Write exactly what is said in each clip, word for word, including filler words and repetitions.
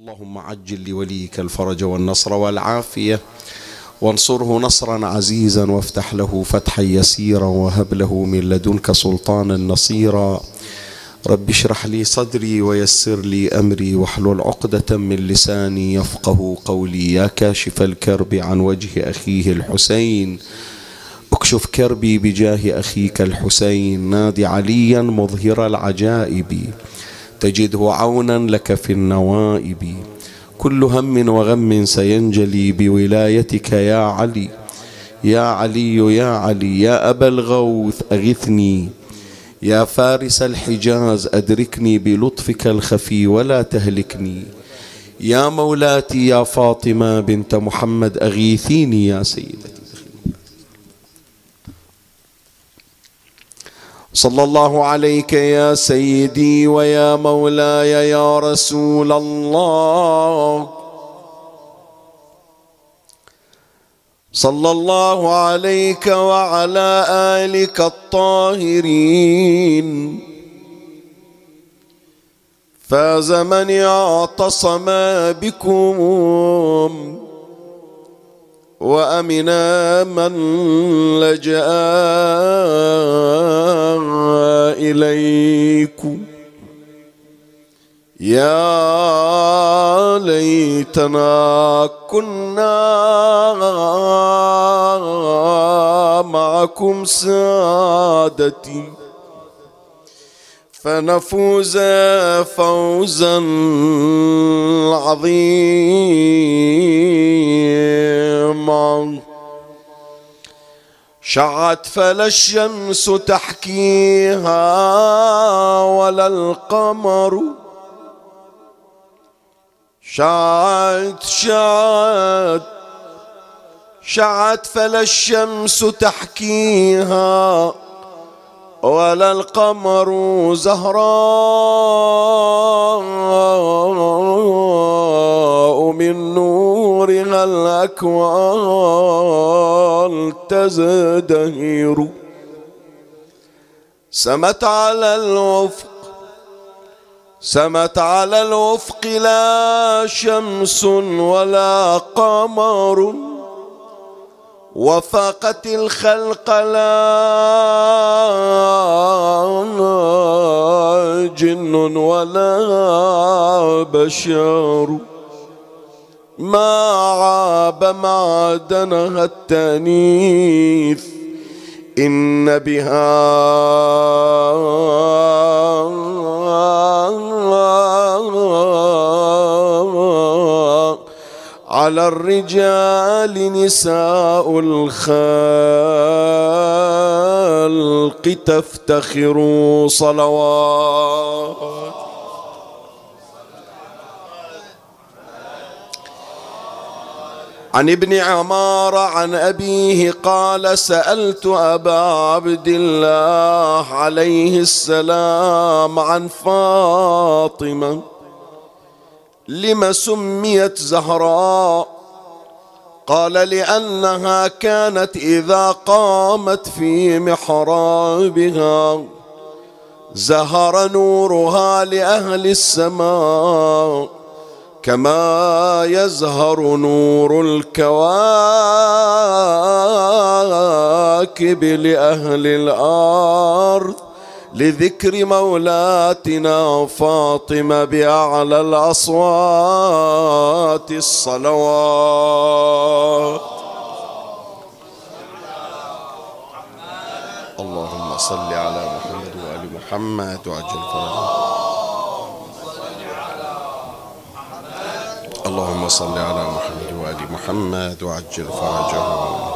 اللهم عجل لوليك الفرج والنصر والعافية، وانصره نصرا عزيزا، وافتح له فتحا يسيرا، وهب له من لدنك سلطانا نصيرا. رب اشرح لي صدري ويسر لي أمري، واحلل عقدة من لساني يفقه قولي. يا كاشف الكرب عن وجه أخيه الحسين، اكشف كربي بجاه أخيك الحسين. نادي عليا مظهر العجائب، تجده عونا لك في النوائب. كل هم وغم سينجلي بولايتك يا علي. يا علي يا علي يا أبا الغوث أغثني، يا فارس الحجاز أدركني بلطفك الخفي ولا تهلكني. يا مولاتي يا فاطمة بنت محمد أغيثيني يا سيدتي. صلى الله عليك يا سيدي ويا مولاي يا رسول الله. صلى الله عليك وعلى آلك الطاهرين. فاز من اعتصم بكم، وأمنا من لجأ إليكم. يا ليتنا كنا معكم سادتي، فنفوز فوزا عظيما. شعت فلا الشمس تحكيها ولا القمر، شعت شعت شعت فلا الشمس تحكيها ولا القمر زهراء، من نورها الأكوان تزدهر. سمت على الأفق سمت على الأفق لا شمس ولا قمر، وفاقت الخلق لا جن ولا بشر. ما عاب معدنها التأنيث، إن بها على الرجال نساء الخلق تفتخر. صلوات عن ابن عمار عن أبيه قال: سألت أبا عبد الله عليه السلام عن فاطمة لم سميت زهراء؟ قال: لأنها كانت إذا قامت في محرابها زهر نورها لأهل السماء، كما يزهر نور الكواكب لأهل الأرض، لذكر مولاتنا فاطمة بأعلى الأصوات. الصلوات. اللهم صل على محمد وآل محمد وعجل فرجهم. اللهم صل على محمد وآل محمد وعجل فرجهم.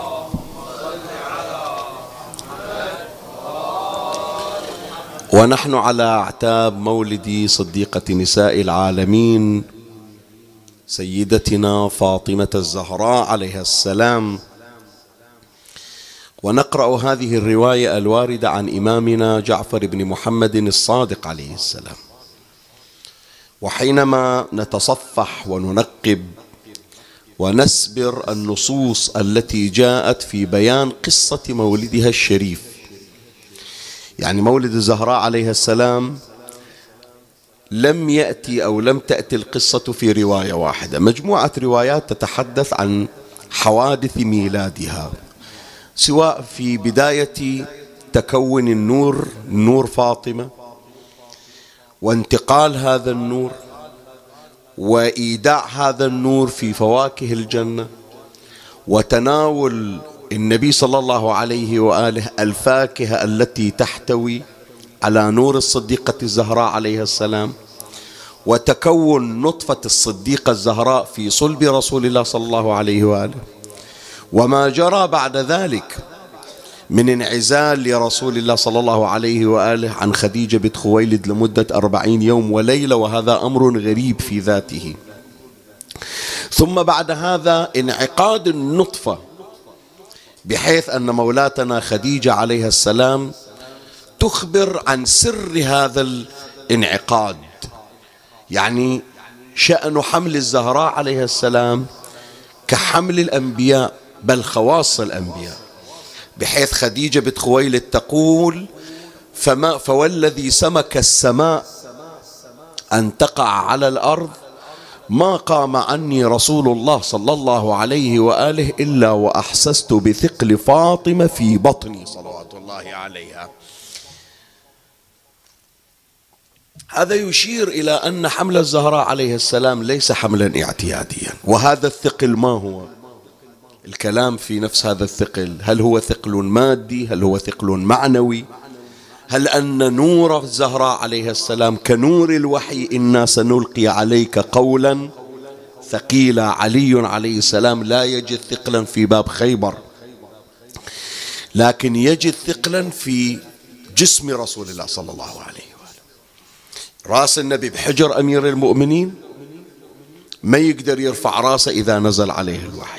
ونحن على أعتاب مولد صديقة نساء العالمين سيدتنا فاطمة الزهراء عليها السلام، ونقرأ هذه الرواية الواردة عن إمامنا جعفر بن محمد الصادق عليه السلام. وحينما نتصفح وننقب ونسبر النصوص التي جاءت في بيان قصة مولدها الشريف، يعني مولد الزهراء عليها السلام لم يأتي أو لم تأتي القصة في رواية واحدة، مجموعة روايات تتحدث عن حوادث ميلادها، سواء في بداية تكون النور، نور فاطمة، وانتقال هذا النور، وإيداع هذا النور في فواكه الجنة، وتناول النبي صلى الله عليه وآله الفاكهة التي تحتوي على نور الصديقة الزهراء عليها السلام، وتكون نطفة الصديقة الزهراء في صلب رسول الله صلى الله عليه وآله، وما جرى بعد ذلك من انعزال لرسول الله صلى الله عليه وآله عن خديجة بنت خويلد لمدة أربعين يوم وليلة، وهذا أمر غريب في ذاته. ثم بعد هذا انعقاد النطفة، بحيث أن مولاتنا خديجة عليها السلام تخبر عن سر هذا الانعقاد، يعني شأن حمل الزهراء عليها السلام كحمل الأنبياء بل خواص الأنبياء، بحيث خديجة بنت خويلد تقول فما فوالذي سمك السماء أن تقع على الأرض ما قام عني رسول الله صلى الله عليه وآله إلا وأحسست بثقل فاطمة في بطني صلوات الله عليها. هذا يشير إلى أن حمل الزهراء عليه السلام ليس حملا اعتياديا. وهذا الثقل ما هو؟ الكلام في نفس هذا الثقل، هل هو ثقل مادي؟ هل هو ثقل معنوي؟ هل أن نور الزهراء عليه السلام كنور الوحي إنا سنلقي عليك قولا ثقيلا؟ علي عليه السلام لا يجد ثقلا في باب خيبر، لكن يجد ثقلا في جسم رسول الله صلى الله عليه وآله. رأس النبي بحجر أمير المؤمنين ما يقدر يرفع رأسه إذا نزل عليه الوحي.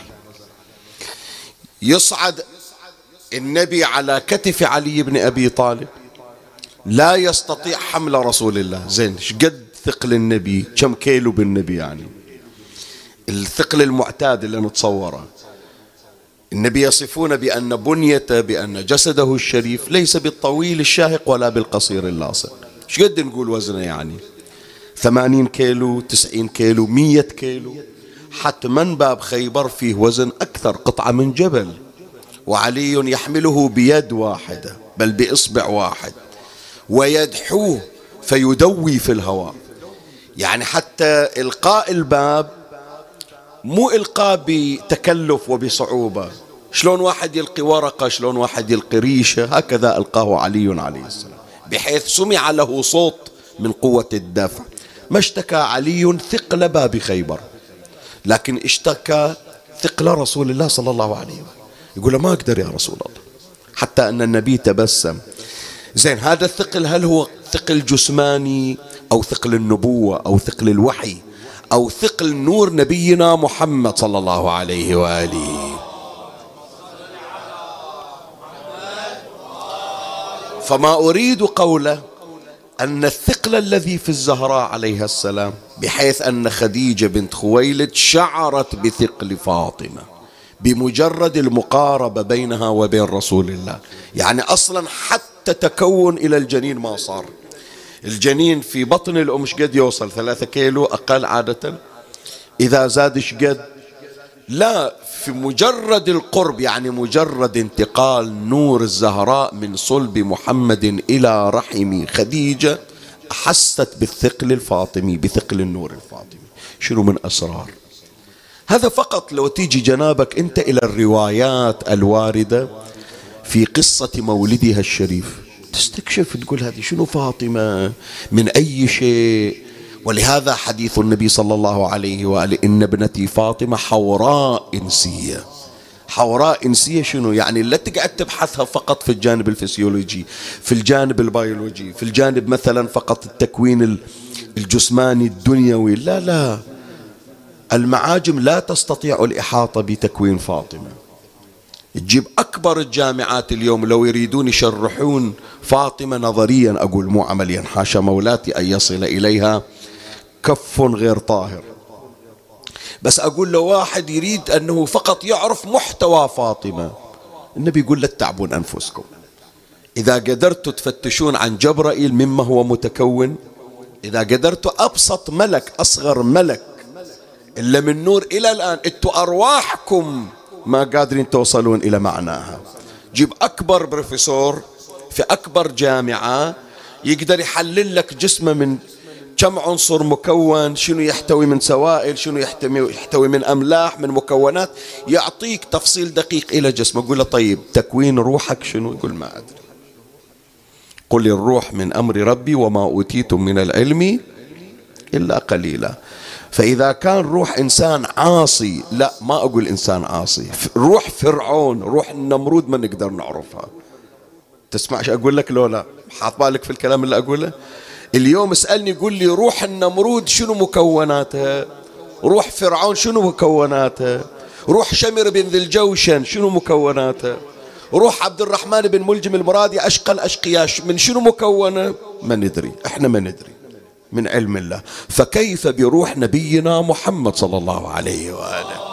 يصعد النبي على كتف علي بن أبي طالب لا يستطيع حمل رسول الله. زين شقد ثقل النبي؟ كم كيلو بالنبي؟ يعني الثقل المعتاد اللي نتصوره. النبي يصفون بأن بنيته، بأن جسده الشريف ليس بالطويل الشاهق ولا بالقصير اللاصق. شقد نقول وزنه؟ يعني ثمانين كيلو، تسعين كيلو، مية كيلو. حتما باب خيبر فيه وزن أكثر، قطعة من جبل، وعلي يحمله بيد واحدة بل بإصبع واحد، ويدحوه فيدوي في الهواء. يعني حتى إلقاء الباب مو إلقاء بتكلف وبصعوبة، شلون واحد يلقي ورقة، شلون واحد يلقي ريشة، هكذا ألقاه علي عليه السلام، بحيث سمع له صوت من قوة الدفع. ما اشتكى علي ثقل باب خيبر، لكن اشتكى ثقل رسول الله صلى الله عليه وسلم. يقول ما أقدر يا رسول الله، حتى أن النبي تبسم. زين هذا الثقل هل هو ثقل جسماني أو ثقل النبوة أو ثقل الوحي أو ثقل نور نبينا محمد صلى الله عليه وآله؟ فما أريد قوله أن الثقل الذي في الزهراء عليها السلام، بحيث أن خديجة بنت خويلد شعرت بثقل فاطمة بمجرد المقاربة بينها وبين رسول الله. يعني أصلا حتى تكون إلى الجنين ما صار. الجنين في بطن الأم شقد يوصل؟ ثلاثة كيلو أقل عادة، إذا زاد شقد؟ لا، في مجرد القرب، يعني مجرد انتقال نور الزهراء من صلب محمد إلى رحم خديجة أحست بالثقل الفاطمي، بثقل النور الفاطمي. شنو من أسرار هذا؟ فقط لو تيجي جنابك أنت إلى الروايات الواردة في قصة مولدها الشريف تستكشف، تقول هذه شنو فاطمة من أي شيء. ولهذا حديث النبي صلى الله عليه وآله إن ابنتي فاطمة حوراء إنسية. حوراء إنسية شنو يعني؟ لا تقعد تبحثها فقط في الجانب الفسيولوجي، في الجانب البيولوجي، في الجانب مثلا فقط التكوين الجسماني الدنيوي. لا لا، المعاجم لا تستطيع الإحاطة بتكوين فاطمة. تجيب أكبر الجامعات اليوم لو يريدون يشرحون فاطمة نظريا، أقول مو عمليا، حاشا مولاتي أن يصل إليها كف غير طاهر، بس أقول له واحد يريد أنه فقط يعرف محتوى فاطمة، النبي يقول لا تتعبون أنفسكم. إذا قدرتوا تفتشون عن جبرائيل مما هو متكون إذا قدرتوا أبسط ملك أصغر ملك إلا من نور إلى الآن أنتوا أرواحكم ما قادرين توصلون إلى معناها. جيب أكبر بروفيسور في أكبر جامعة يقدر يحلل لك جسمه من كم عنصر مكون، شنو يحتوي من سوائل، شنو يحتوي, يحتوي من أملاح، من مكونات، يعطيك تفصيل دقيق إلى جسمه. يقول له طيب تكوين روحك شنو؟ يقول ما أدري. قل الروح من أمر ربي وما أوتيتم من العلم إلا قليلا. فإذا كان روح إنسان عاصي، لا ما أقول إنسان عاصي، روح فرعون، روح النمرود ما نقدر نعرفها. تسمعش أقول لك لو لا حاط بالك في الكلام اللي أقوله؟ اليوم اسألني قول لي روح النمرود شنو مكوناتها، روح فرعون شنو مكوناتها، روح شمر بن ذي الجوشن شنو مكوناتها، روح عبد الرحمن بن ملجم المرادي أشقى الأشقياء من شنو مكونة؟ ما ندري، احنا ما ندري من علم الله. فكيف بروح نبينا محمد صلى الله عليه وآله؟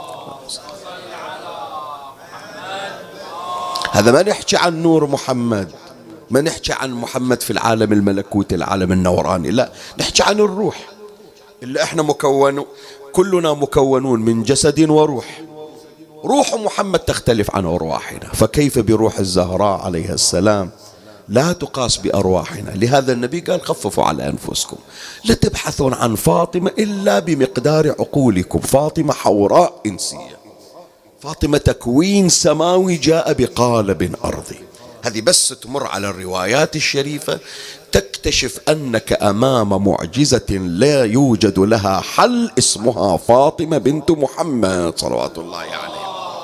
هذا ما نحكي عن نور محمد، ما نحكي عن محمد في العالم الملكوتي العالم النوراني، لا نحكي عن الروح اللي احنا مكون، كلنا مكونون من جسد وروح. روح محمد تختلف عن أرواحنا، فكيف بروح الزهراء عليها السلام؟ لا تقاس بأرواحنا. لهذا النبي قال خففوا على أنفسكم، لا تبحثون عن فاطمة إلا بمقدار عقولكم. فاطمة حوراء إنسية، فاطمة تكوين سماوي جاء بقالب أرضي. هذه بس تمر على الروايات الشريفة تكتشف أنك أمام معجزة لا يوجد لها حل، اسمها فاطمة بنت محمد صلوات الله عليه.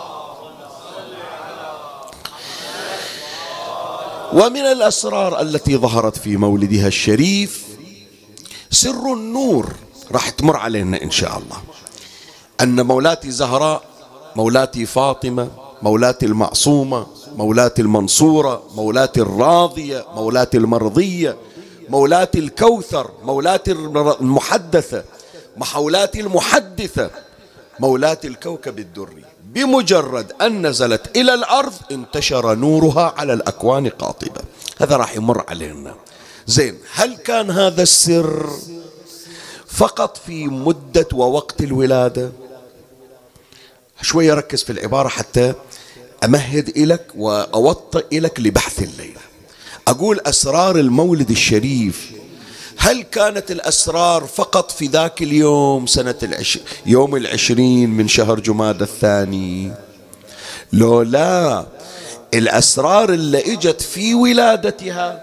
ومن الأسرار التي ظهرت في مولدها الشريف سر النور، راح تمر علينا إن شاء الله، أن مولاتي زهراء، مولاتي فاطمة، مولاتي المعصومة، مولاتي المنصورة، مولاتي الراضية، مولاتي المرضية، مولاتي الكوثر، مولاتي المحدثة، مولاتي المحدثة، مولاتي الكوكب الدري، بمجرد أن نزلت إلى الأرض انتشر نورها على الأكوان قاطبة. هذا راح يمر علينا. زين، هل كان هذا السر فقط في مدة ووقت الولادة؟ شوية ركز في العبارة حتى أمهد إليك وأوطئ إليك لبحث الليلة. أقول أسرار المولد الشريف، هل كانت الأسرار فقط في ذاك اليوم سنة العش... يوم العشرين من شهر جمادى الثاني؟ لو لا، الأسرار اللي إجت في ولادتها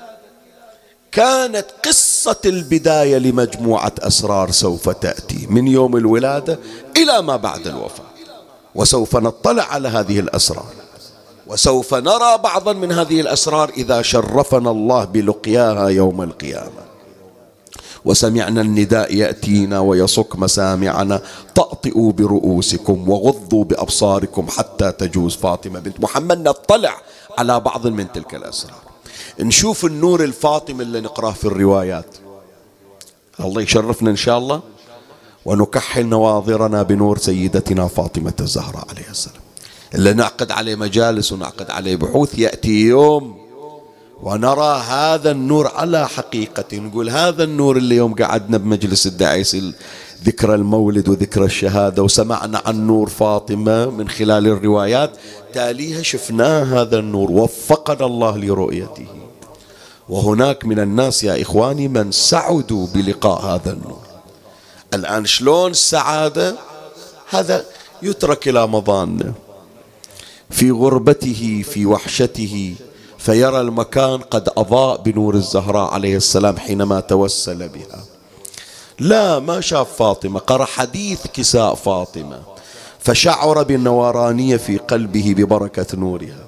كانت قصة البداية لمجموعة أسرار سوف تأتي من يوم الولادة إلى ما بعد الوفاة، وسوف نطلع على هذه الأسرار، وسوف نرى بعضا من هذه الأسرار إذا شرفنا الله بلقياها يوم القيامة. وسمعنا النداء يأتينا ويصك مسامعنا، طأطئوا برؤوسكم وغضوا بأبصاركم حتى تجوز فاطمة بنت محمد. نطلع على بعض من تلك الأسرار، نشوف النور الفاطمي اللي نقرأه في الروايات. الله يشرفنا إن شاء الله، ونكحل نواظرنا بنور سيدتنا فاطمة الزهراء عليه السلام، اللي نعقد عليه مجالس ونعقد عليه بحوث. يأتي يوم ونرى هذا النور على حقيقة، نقول هذا النور اللي يوم قعدنا بمجلس الدعيس ذكرى المولد وذكرى الشهادة وسمعنا عن نور فاطمة من خلال الروايات، تاليها شفناه هذا النور، وفقنا الله لرؤيته. وهناك من الناس يا إخواني من سعدوا بلقاء هذا النور. الآن شلون السعادة؟ هذا يترك إلى مظانه، في غربته في وحشته، فيرى المكان قد أضاء بنور الزهراء عليه السلام حينما توسل بها. لا، ما شاف فاطمة، قرأ حديث كساء فاطمة فشعر بالنورانية في قلبه ببركة نورها.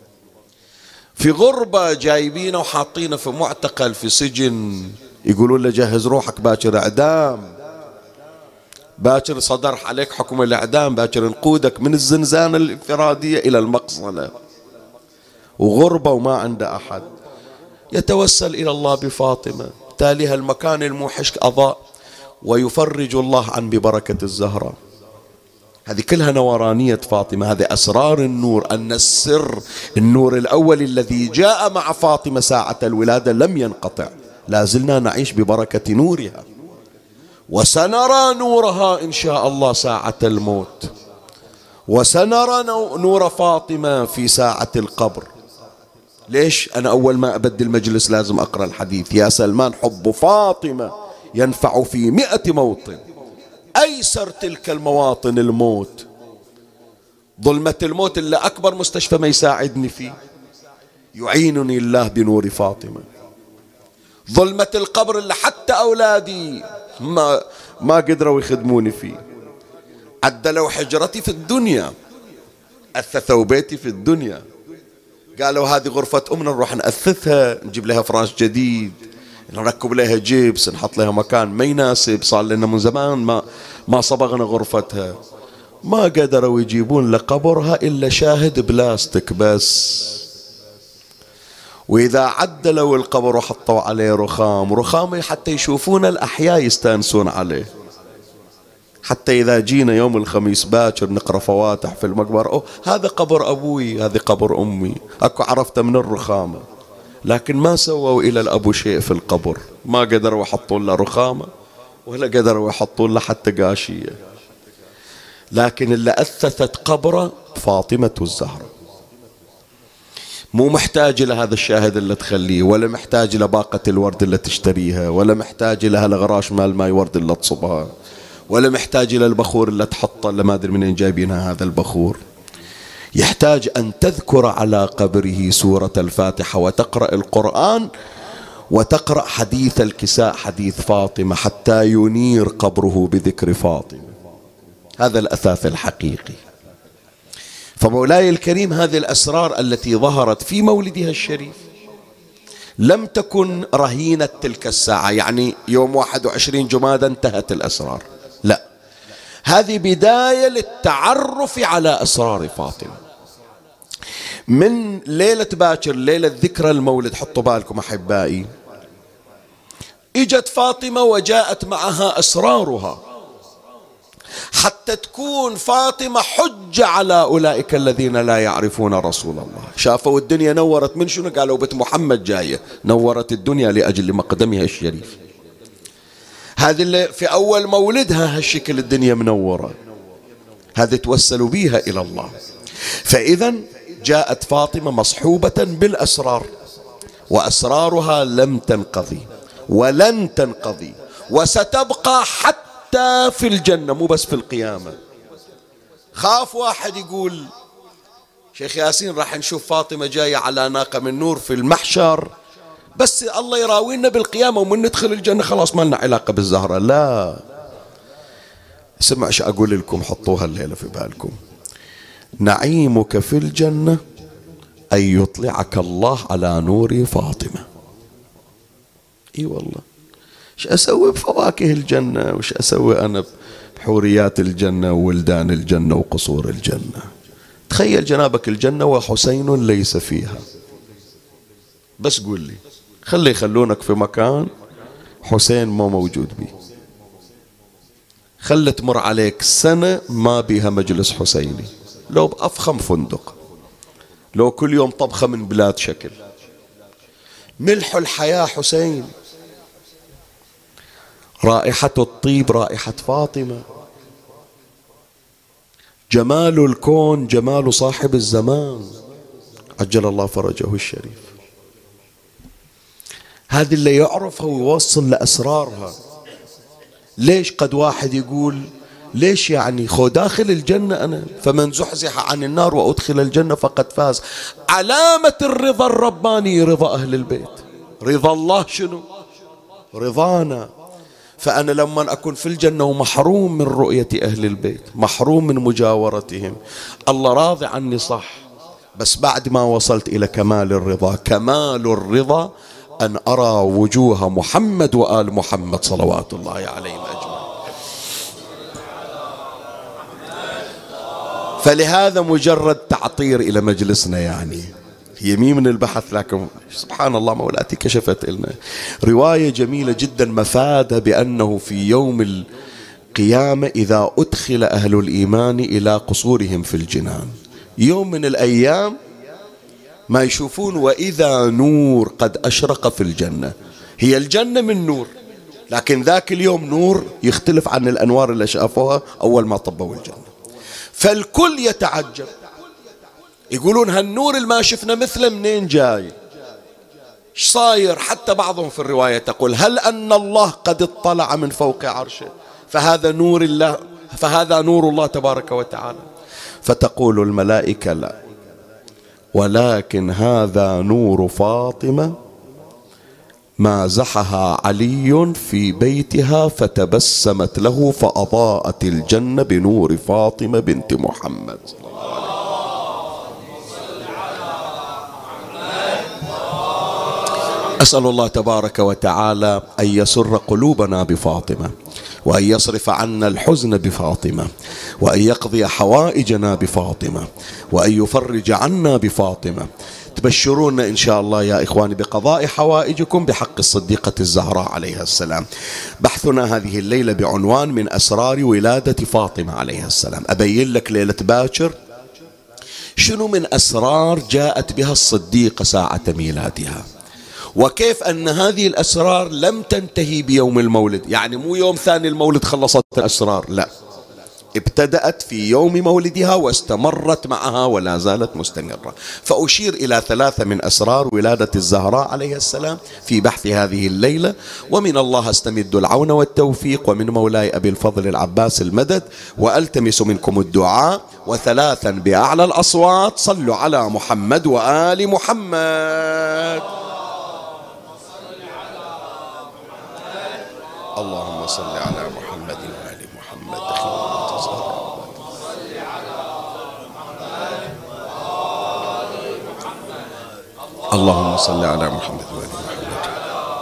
في غربة جايبينه وحاطينه في معتقل في سجن، يقولون له جهز روحك باكر إعدام، باكر صدر عليك حكم الإعدام، باكر نقودك من الزنزانة الانفرادية إلى المقصلة، وغربة وما عنده أحد. يتوسل إلى الله بفاطمة، تاليها المكان الموحش أضاء، ويفرج الله عن ببركة الزهراء. هذه كلها نورانية فاطمة، هذه أسرار النور. أن السر النور الأول الذي جاء مع فاطمة ساعة الولادة لم ينقطع، لازلنا نعيش ببركة نورها، وسنرى نورها إن شاء الله ساعة الموت، وسنرى نور فاطمة في ساعة القبر. ليش أنا أول ما أبدي المجلس لازم أقرأ الحديث؟ يا سلمان حب فاطمة ينفع في مئة موطن، أيسر تلك المواطن الموت، ظلمة الموت اللي أكبر مستشفى ما يساعدني فيه، يعينني الله بنور فاطمة. ظلمة القبر اللي حتى أولادي ما ما قدروا يخدموني فيه، عدلوا حجرتي في الدنيا، أثثوا بيتي في الدنيا، قالوا هذه غرفة أمنا نروح نأثثها، نجيب لها فراش جديد، نركب لها جيبس، نحط لها مكان ما يناسب، صار لنا من زمان ما ما صبغنا غرفتها. ما قدروا يجيبون لقبرها إلا شاهد بلاستيك بس، وإذا عدلوا القبر وحطوا عليه رخام، رخام حتى يشوفون الأحياء يستانسون عليه. حتى إذا جينا يوم الخميس باكر نقرأ فواتح في المقبرة، أوه هذا قبر أبوي، هذه قبر أمي، أكو عرفته من الرخامة. لكن ما سووا إلى الأبو شيء في القبر، ما قدروا يحطون له رخامة ولا قدروا يحطون له حتى قاشية. لكن اللي أثثت قبره فاطمة الزهراء، مو محتاج إلى هذا الشاهد اللي تخليه، ولا محتاج إلى باقة الورد اللي تشتريها، ولا محتاج إلى هالغراش مال ماي ورد اللي تصبها، ولا محتاج إلى البخور اللي تحطه اللي ما أدري منين جايبينها هذا البخور. يحتاج أن تذكر على قبره سورة الفاتحة وتقرأ القرآن وتقرأ حديث الكساء، حديث فاطمة، حتى ينير قبره بذكر فاطمة. هذا الأثاث الحقيقي. فمولاي الكريم هذه الأسرار التي ظهرت في مولدها الشريف لم تكن رهينة تلك الساعة، يعني يوم واحد وعشرين جمادى انتهت الأسرار، لا، هذه بداية للتعرف على أسرار فاطمة. من ليلة باكر، ليلة ذكرى المولد، حطوا بالكم أحبائي، إجت فاطمة وجاءت معها أسرارها حتى تكون فاطمة حجة على أولئك الذين لا يعرفون رسول الله. شافوا الدنيا نورت من شنو؟ قالوا بنت محمد جاية، نورت الدنيا لأجل مقدمها الشريف. هذه اللي في أول مولدها هالشكل الدنيا منورة، هذه توسلوا بيها إلى الله. فإذا جاءت فاطمة مصحوبة بالأسرار، وأسرارها لم تنقضي ولن تنقضي، وستبقى حتى في الجنة، مو بس في القيامة. خاف واحد يقول شيخ ياسين راح نشوف فاطمة جاية على ناقة من نور في المحشر، بس الله يراوينا بالقيامة ومن ندخل الجنة خلاص ما لنا علاقة بالزهرة. لا، اسمع ايش اقول لكم، حطوها الليلة في بالكم. نعيمك في الجنة أن يطلعك الله على نور فاطمة. اي والله، ايش اسوي بفواكه الجنة، وايش اسوي انا بحوريات الجنة وولدان الجنة وقصور الجنة. تخيل جنابك الجنة وحسين ليس فيها، بس قول لي خلي يخلونك في مكان حسين ما موجود بيه، خلي تمر عليك سنة ما بيها مجلس حسيني، لو بأفخم فندق، لو كل يوم طبخة من بلاد شكل. ملح الحياة حسين، رائحة الطيب رائحة فاطمة، جمال الكون جمال صاحب الزمان عجل الله فرجه الشريف. هذه اللي يعرفها ويوصل لأسرارها. ليش قد واحد يقول ليش يعني خو داخل الجنة أنا، فمن زحزح عن النار وأدخل الجنة فقد فاز. علامة الرضا الرباني رضا أهل البيت، رضا الله شنو؟ رضانا. فأنا لما أكون في الجنة ومحروم من رؤية أهل البيت، محروم من مجاورتهم، الله راضي عني صح، بس بعد ما وصلت إلى كمال الرضا. كمال الرضا أن أرى وجوه محمد وآل محمد صلوات الله عليهم أجمعين. فلهذا مجرد تعطير إلى مجلسنا، يعني هي مي من البحث، لكن سبحان الله مولاتي كشفت لنا رواية جميلة جدا مفادها بأنه في يوم القيامة إذا أدخل أهل الإيمان إلى قصورهم في الجنان، يوم من الأيام ما يشوفون وإذا نور قد أشرق في الجنة، هي الجنة من نور، لكن ذاك اليوم نور يختلف عن الأنوار اللي شافوها أول ما طبوا الجنة. فالكل يتعجب، يقولون هالنور اللي ما شفنا مثله منين جاي؟ ايش صاير؟ حتى بعضهم في الرواية تقول هل أن الله قد اطلع من فوق عرشه فهذا نور الله، فهذا نور الله تبارك وتعالى. فتقول الملائكة لا، ولكن هذا نور فاطمة مازحها علي في بيتها فتبسمت له فأضاءت الجنة بنور فاطمة بنت محمد. أسأل الله تبارك وتعالى أن يسر قلوبنا بفاطمة، وأن يصرف عنا الحزن بفاطمة، وأن يقضي حوائجنا بفاطمة، وأن يفرج عنا بفاطمة. تبشرون إن شاء الله يا إخواني بقضاء حوائجكم بحق الصديقة الزهراء عليها السلام. بحثنا هذه الليلة بعنوان من أسرار ولادة فاطمة عليها السلام. أبين لك ليلة باكر شنو من أسرار جاءت بها الصديقة ساعة ميلادها، وكيف أن هذه الأسرار لم تنتهي بيوم المولد، يعني مو يوم ثاني المولد خلصت الأسرار، لا، ابتدأت في يوم مولدها واستمرت معها ولا زالت مستمرة. فأشير إلى ثلاثة من أسرار ولادة الزهراء عليه السلام في بحث هذه الليلة، ومن الله استمد العون والتوفيق، ومن مولاي أبي الفضل العباس المدد، وألتمس منكم الدعاء. وثلاثا بأعلى الأصوات صلوا على محمد وآل محمد. اللهم صل على محمد وآل محمد. اللهم صل على محمد وآل محمد.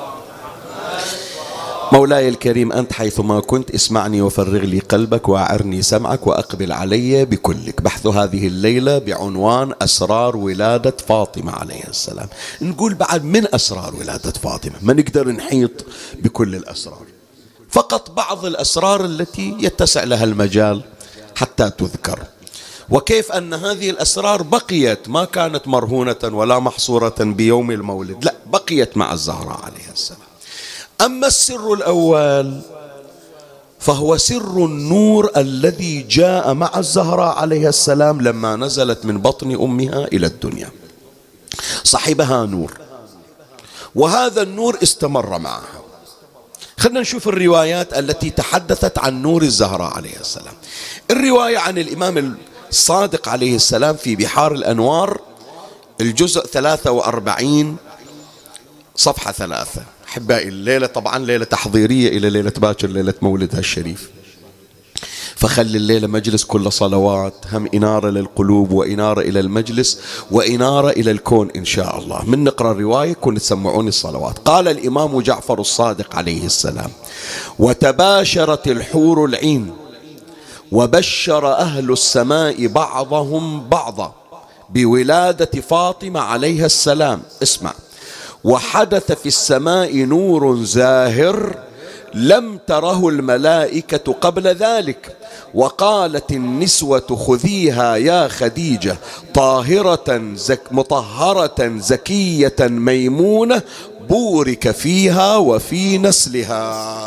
مولاي الكريم أنت حيثما كنت اسمعني وفرغ لي قلبك وأعرني سمعك وأقبل علي بكلك. بحث هذه الليلة بعنوان أسرار ولادة فاطمة عليها السلام. نقول بعد من أسرار ولادة فاطمة، ما نقدر نحيط بكل الأسرار، فقط بعض الأسرار التي يتسع لها المجال حتى تذكر، وكيف أن هذه الأسرار بقيت ما كانت مرهونة ولا محصورة بيوم المولد، لا، بقيت مع الزهراء عليها السلام. أما السر الأول فهو سر النور الذي جاء مع الزهراء عليها السلام لما نزلت من بطن أمها إلى الدنيا. صحبها نور، وهذا النور استمر معها. خلنا نشوف الروايات التي تحدثت عن نور الزهراء عليه السلام. الرواية عن الإمام الصادق عليه السلام في بحار الأنوار الجزء ثلاثة وأربعين صفحة ثلاثة. أحبائي الليلة طبعا ليلة تحضيرية إلى ليلة باكر، ليلة مولدها الشريف، فخلي الليلة مجلس كل صلوات، هم إنارة للقلوب وإنارة إلى المجلس وإنارة إلى الكون إن شاء الله. من نقرأ الرواية كن تسمعوني الصلوات. قال الإمام جعفر الصادق عليه السلام: وتباشرت الحور العين وبشر أهل السماء بعضهم بعضا بولادة فاطمة عليها السلام. اسمع: وحدث في السماء نور زاهر لم تره الملائكة قبل ذلك، وقالت النسوة خذيها يا خديجة طاهرة زك مطهرة زكية ميمونة بورك فيها وفي نسلها.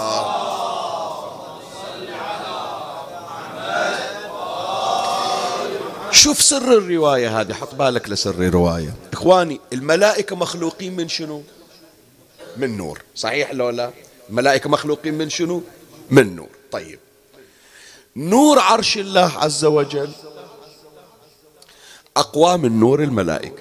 شوف سر الرواية هذه، حط بالك لسر الرواية. إخواني الملائكة مخلوقين من شنو؟ من نور، صحيح لو لا؟ الملائكة مخلوقين من شنو؟ من نور. طيب نور عرش الله عز وجل أقوى من نور الملائكة،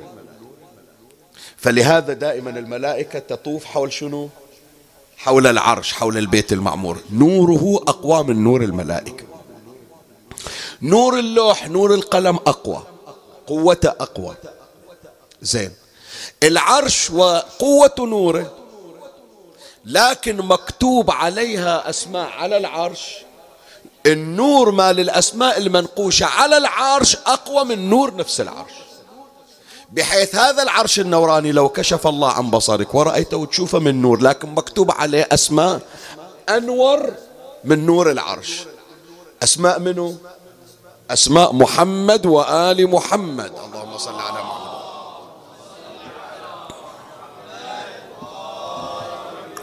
فلهذا دائما الملائكة تطوف حول شنو؟ حول العرش، حول البيت المعمور. نوره أقوى من نور الملائكة. نور اللوح، نور القلم أقوى، قوته أقوى. زين، العرش وقوة نوره، لكن مكتوب عليها أسماء على العرش. النور مال الأسماء المنقوشة على العرش أقوى من نور نفس العرش، بحيث هذا العرش النوراني لو كشف الله عن بصرك ورأيته وتشوفه من نور، لكن مكتوب عليه أسماء أنور من نور العرش. أسماء منه؟ أسماء محمد وآل محمد. اللهم صل على محمد.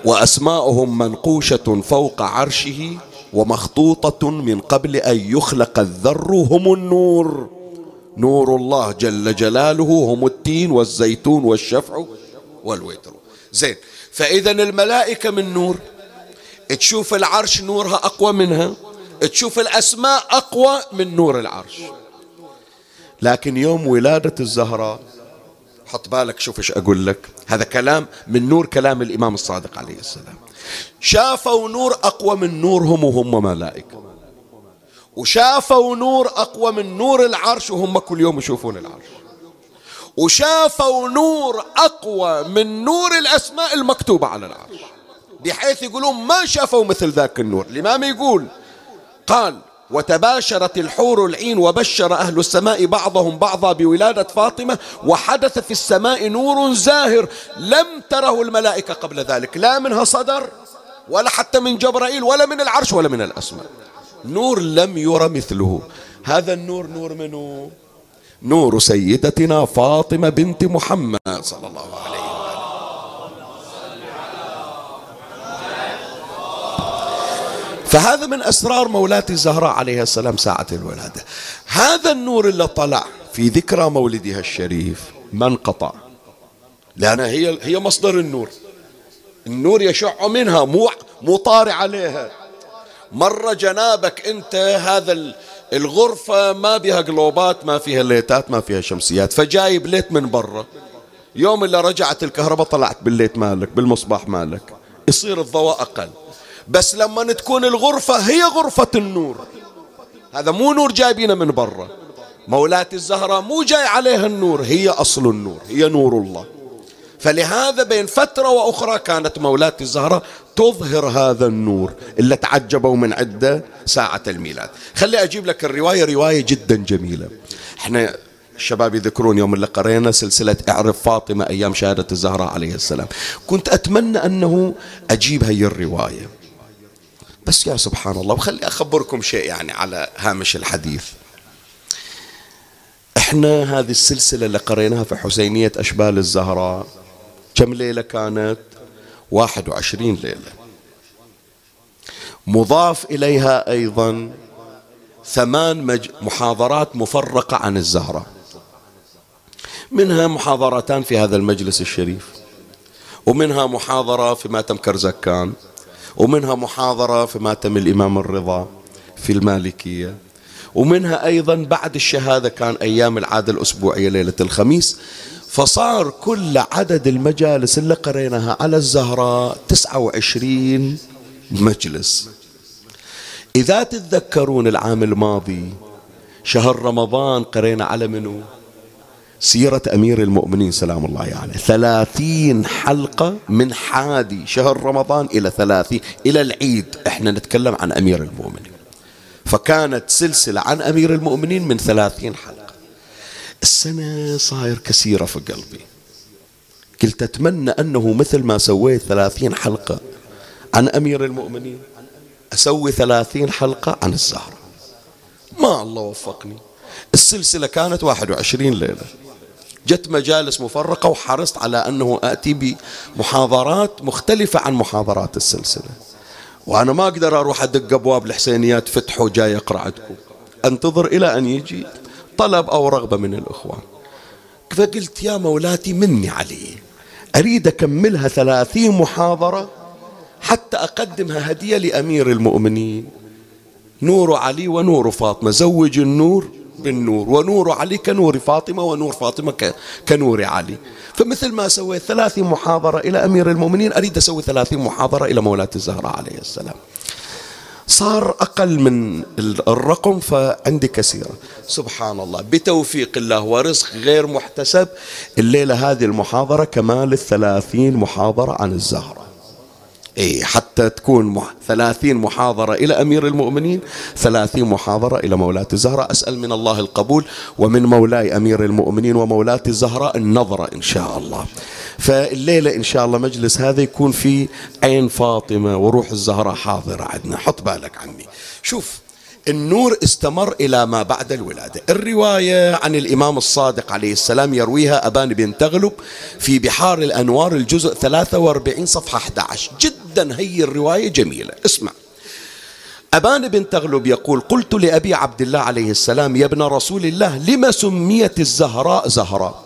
وأسماؤهم منقوشة فوق عرشه ومخطوطة من قبل أن يخلق الذر، هم النور، نور الله جل جلاله، هم التين والزيتون والشفع والوتر. زين، فإذا الملائكة من نور، تشوف العرش نورها أقوى منها، تشوف الأسماء أقوى من نور العرش. لكن يوم ولادة الزهراء، حط بالك شوف ايش أقول لك، هذا كلام من نور كلام الإمام الصادق عليه السلام، شافوا نور أقوى من نورهم وهم ملائكة، وشافوا نور أقوى من نور العرش وهم كل يوم يشوفون العرش، وشافوا نور أقوى من نور الأسماء المكتوبة على العرش، بحيث يقولون ما شافوا مثل ذاك النور. الإمام يقول قال: وتباشرت الحور العين وبشر أهل السماء بعضهم بعضا بولادة فاطمة، وحدث في السماء نور زاهر لم تره الملائكة قبل ذلك، لا منها صدر ولا حتى من جبرائيل ولا من العرش ولا من الأسماء، نور لم يرى مثله. هذا النور نور منه؟ نور سيدتنا فاطمة بنت محمد صلى الله عليه وسلم. فهذا من أسرار مولاتي الزهراء عليها السلام ساعة الولادة. هذا النور اللي طلع في ذكرى مولدها الشريف ما انقطع، لأن هي هي مصدر النور، النور يشع منها، مو مو طارئ عليها. مرة جنابك أنت هذا الغرفة ما بها قلوبات، ما فيها ليتات، ما فيها شمسيات، فجايب ليت من برا، يوم اللي رجعت الكهرباء طلعت بالليت مالك بالمصباح مالك، يصير الضوء أقل. بس لما تكون الغرفة هي غرفة النور، هذا مو نور جايبينه من برا، مولاتي الزهراء مو جاي عليها النور، هي أصل النور، هي نور الله. فلهذا بين فترة وأخرى كانت مولاتي الزهراء تظهر هذا النور اللي تعجبوا من عدة ساعة الميلاد. خلي أجيب لك الرواية، رواية جدا جميلة. احنا الشباب يذكرون يوم اللي قرينا سلسلة اعرف فاطمة أيام شهادة الزهراء عليه السلام، كنت أتمنى أنه أجيب هي الرواية، بس يا سبحان الله. وخلي أخبركم شيء يعني على هامش الحديث. احنا هذه السلسلة اللي قريناها في حسينية أشبال الزهراء كم ليلة كانت؟ واحد وعشرين ليلة، مضاف إليها أيضا ثمان مج... محاضرات مفرقة عن الزهراء، منها محاضرتان في هذا المجلس الشريف، ومنها محاضرة في ماتم كرزكان، ومنها محاضرة في ماتم الإمام الرضا في المالكية، ومنها أيضا بعد الشهادة كان أيام العادة الأسبوعية ليلة الخميس. فصار كل عدد المجالس اللي قريناها على الزهراء تسعة وعشرين مجلس. إذا تتذكرون العام الماضي شهر رمضان قرينا على منو؟ سيرة أمير المؤمنين سلام الله عليه، يعني ثلاثين حلقة من حادي شهر رمضان إلى ثلاثين إلى العيد احنا نتكلم عن أمير المؤمنين. فكانت سلسلة عن أمير المؤمنين من ثلاثين حلقة. السنة صاير كثيرة في قلبي، قلت أتمنى أنه مثل ما سويت ثلاثين حلقة عن أمير المؤمنين أسوي ثلاثين حلقة عن الزهراء. ما الله وفقني، السلسلة كانت واحد وعشرين ليلة، جت مجالس مفرقة، وحرصت على أنه أتي بمحاضرات مختلفة عن محاضرات السلسلة. وأنا ما أقدر أروح أدق أبواب الحسينيات فتحوا جاي أقرأ عندكم، أنتظر إلى أن يجي طلب أو رغبة من الإخوان. فقلت يا مولاتي مني علي، أريد أكملها ثلاثين محاضرة حتى أقدمها هدية لأمير المؤمنين. نور علي ونور فاطمة، زوج النور بالنور، ونور علي كنور فاطمة، ونور فاطمة كنور علي. فمثل ما سويت ثلاثين محاضرة إلى أمير المؤمنين أريد أسوي ثلاثين محاضرة إلى مولاتي الزهراء عليه السلام. صار أقل من الرقم فعندي كثيرة. سبحان الله بتوفيق الله ورزق غير محتسب، الليلة هذه المحاضرة كمال الثلاثين محاضرة عن الزهراء، إيه حتى تكون ثلاثين محاضرة إلى أمير المؤمنين، ثلاثين محاضرة إلى مولاتي الزهراء. أسأل من الله القبول، ومن مولاي أمير المؤمنين ومولاتي الزهراء النظرة إن شاء الله. فالليلة إن شاء الله مجلس هذا يكون في عين فاطمة وروح الزهراء حاضرة عندنا. حط بالك عمي، شوف النور استمر إلى ما بعد الولادة. الرواية عن الإمام الصادق عليه السلام يرويها أبان بن تغلب في بحار الأنوار الجزء ثلاثة وأربعين صفحة أحد عشر. جدا هي الرواية جميلة. اسمع. أبان بن تغلب يقول: قلت لأبي عبد الله عليه السلام: يا ابن رسول الله، لما سميت الزهراء زهراء؟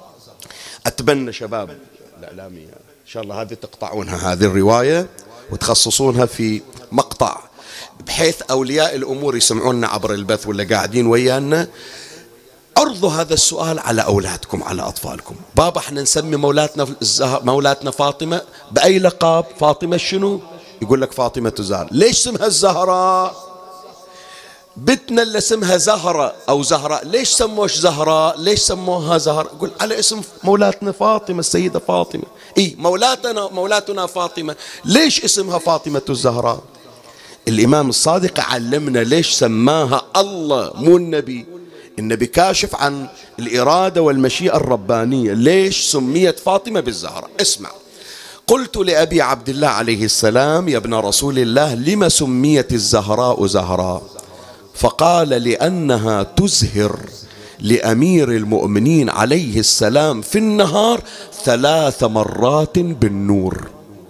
أتبنى شباب الإعلامية إن شاء الله هذه تقطعونها، هذه الرواية وتخصصونها في مقطع، بحيث أولياء الأمور يسمعوننا عبر البث ولا قاعدين ويانا. عرضوا هذا السؤال على أولادكم، على أطفالكم. بابا احنا نسمي مولاتنا مولاتنا فاطمة بأي لقب؟ فاطمة شنو؟ يقول لك فاطمة الزهراء. ليش اسمها الزهراء؟ بنتنا اللي اسمها زهرة أو زهراء، ليش سموش زهراء؟ ليش سموها زهراء؟ يقول على اسم مولاتنا فاطمة، السيدة فاطمة. إيه مولاتنا مولاتنا فاطمة، ليش اسمها فاطمة الزهراء؟ الإمام الصادق علمنا ليش سماها الله مو النبي. النبي كاشف عن الإرادة والمشيئة الربانية. ليش سميت فاطمة بالزهراء؟ اسمع. قلت لأبي عبد الله عليه السلام: يا ابن رسول الله، لما سميت الزهراء زهراء؟ فقال: لأنها تزهر لأمير المؤمنين عليه السلام في النهار ثلاث مرات بالنور.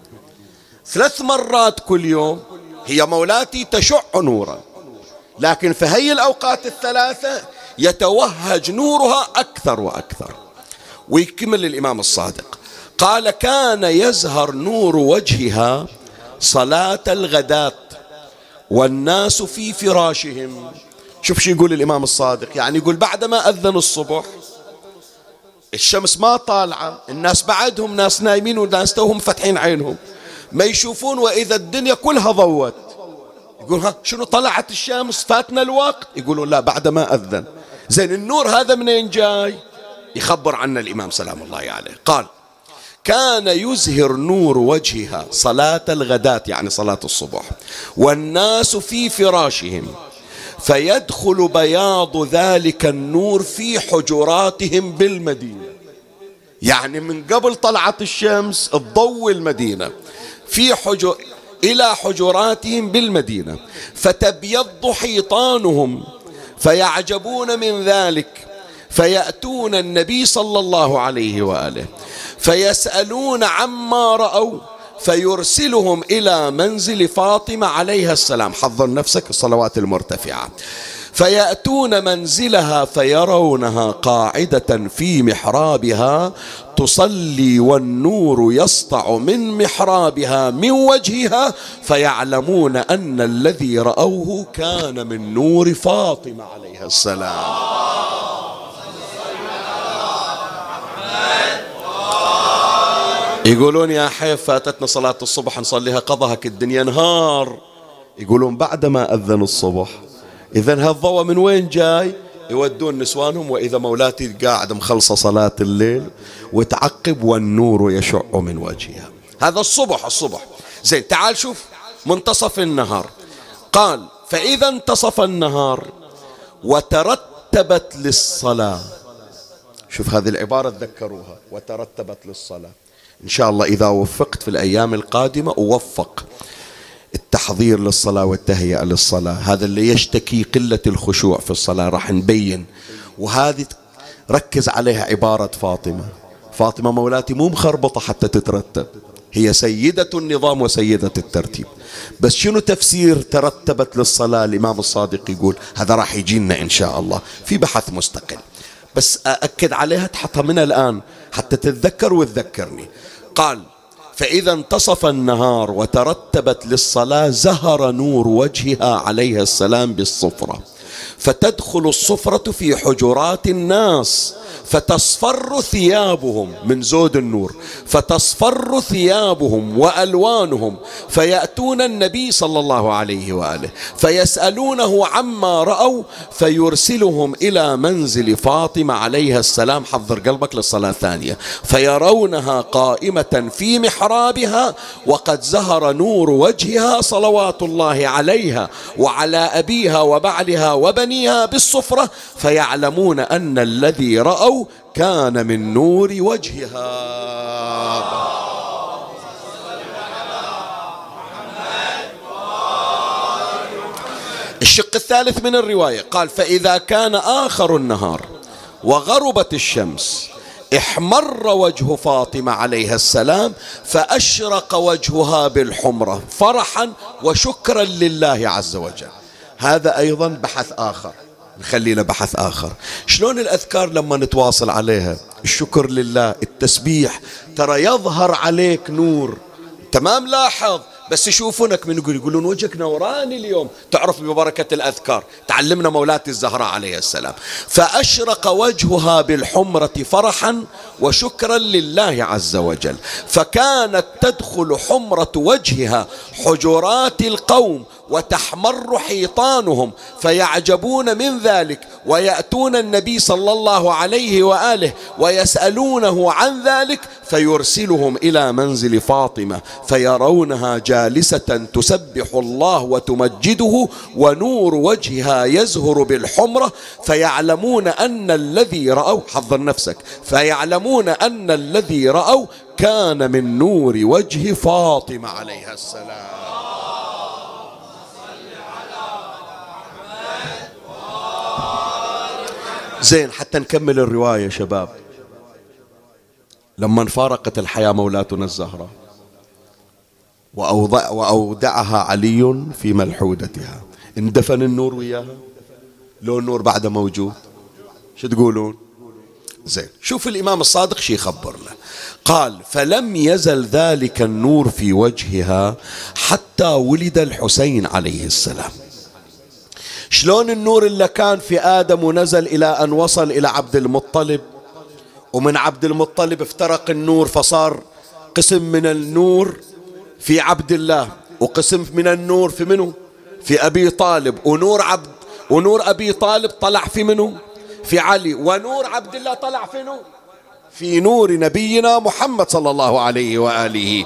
ثلاث مرات كل يوم هي مولاتي تشع نورا، لكن في هي الأوقات الثلاثة يتوهج نورها أكثر وأكثر. ويكمل الإمام الصادق قال: كان يزهر نور وجهها صلاة الغداة والناس في فراشهم. شوف شو يقول الإمام الصادق، يعني يقول بعدما أذن الصبح الشمس ما طالعة، الناس بعدهم ناس نايمين وناس توهم فتحين عينهم، ما يشوفون وإذا الدنيا كلها ضوت. يقول ها شنو طلعت الشمس فاتنا الوقت؟ يقولون لا بعدما أذن. زين النور هذا منين جاي؟ يخبر عنا الإمام سلام الله عليه. قال: كان يزهر نور وجهها صلاة الغداة، يعني صلاة الصبح، والناس في فراشهم، فيدخل بياض ذلك النور في حجراتهم بالمدينة. يعني من قبل طلعة الشمس تضوي المدينة في حجر إلى حجراتهم بالمدينة، فتبيض حيطانهم فيعجبون من ذلك، فيأتون النبي صلى الله عليه وآله فيسألون عما رأوا، فيرسلهم إلى منزل فاطمة عليها السلام. حضر نفسك الصلوات المرتفعة. فيأتون منزلها فيرونها قاعدة في محرابها تصلي، والنور يسطع من محرابها من وجهها، فيعلمون أن الذي رأوه كان من نور فاطمة عليها السلام. يقولون يا حيف فاتتنا صلاة الصبح نصليها قضاها الدنيا نهار. يقولون بعدما أذن الصبح. إذن هالضوء من وين جاي؟ يودون نسوانهم، وإذا مولاتي قاعدة مخلصة صلاة الليل وتعقب والنور يشع من وجهها. هذا الصبح الصبح. زين تعال شوف منتصف النهار. قال: فإذا انتصف النهار وترتبت للصلاة. شوف هذه العبارة تذكروها، وترتبت للصلاة. إن شاء الله إذا وفقت في الأيام القادمة أوفق التحضير للصلاة والتهيئة للصلاة. هذا اللي يشتكي قلة الخشوع في الصلاة راح نبين. وهذه ركز عليها عبارة فاطمة. فاطمة مولاتي مو مخربطة حتى تترتب، هي سيدة النظام وسيدة الترتيب. بس شنو تفسير ترتبت للصلاة؟ الإمام الصادق يقول هذا راح يجينا إن شاء الله في بحث مستقل، بس أأكد عليها تحطها من الآن حتى تتذكر وتذكرني. قال: فإذا انتصف النهار وترتبت للصلاة زهر نور وجهها عليه السلام بالصفرة، فتدخل الصفرة في حجرات الناس فتصفر ثيابهم من زود النور، فتصفر ثيابهم وألوانهم، فيأتون النبي صلى الله عليه وآله فيسألونه عما رأوا، فيرسلهم إلى منزل فاطمة عليها السلام. حضر قلبك للصلاة الثانية. فيرونها قائمة في محرابها وقد زهر نور وجهها صلوات الله عليها وعلى أبيها وبعلها وبنيها بالصفرة، فيعلمون أن الذي رأوا كان من نور وجهها. الشق الثالث من الرواية قال فإذا كان آخر النهار وغربت الشمس احمر وجه فاطمة عليها السلام فأشرق وجهها بالحمرة فرحا وشكرا لله عز وجل. هذا أيضا بحث آخر، نخلينا بحث آخر. شلون الأذكار لما نتواصل عليها، الشكر لله، التسبيح، ترى يظهر عليك نور. تمام، لاحظ بس يشوفونك من يقول يقولون وجهك نوراني اليوم، تعرف ببركة الأذكار. تعلمنا مولاتي الزهراء عليه السلام فأشرق وجهها بالحمرة فرحا وشكرا لله عز وجل، فكانت تدخل حمرة وجهها حجرات القوم وتحمر حيطانهم فيعجبون من ذلك ويأتون النبي صلى الله عليه وآله ويسألونه عن ذلك فيرسلهم إلى منزل فاطمة فيرونها جالسة تسبح الله وتمجده ونور وجهها يزهر بالحمرة فيعلمون أن الذي رأوا، حضر نفسك، فيعلمون أن الذي رأوا كان من نور وجه فاطمة عليها السلام. زين، حتى نكمل الرواية شباب. لما فارقت الحياة مولاتنا الزهراء وأوضع وأودعها علي في ملحودتها، اندفن النور وياها لو النور بعده موجود؟ شو تقولون؟ زين، شوف الإمام الصادق شي يخبرنا. قال فلم يزل ذلك النور في وجهها حتى ولد الحسين عليه السلام. شلون النور اللي كان في آدم ونزل إلى أن وصل إلى عبد المطلب، ومن عبد المطلب افترق النور فصار قسم من النور في عبد الله وقسم من النور في منه؟ في أبي طالب، ونور عبد ونور أبي طالب طلع في منه؟ في علي، ونور عبد الله طلع في منه؟ في نور نبينا محمد صلى الله عليه وآله.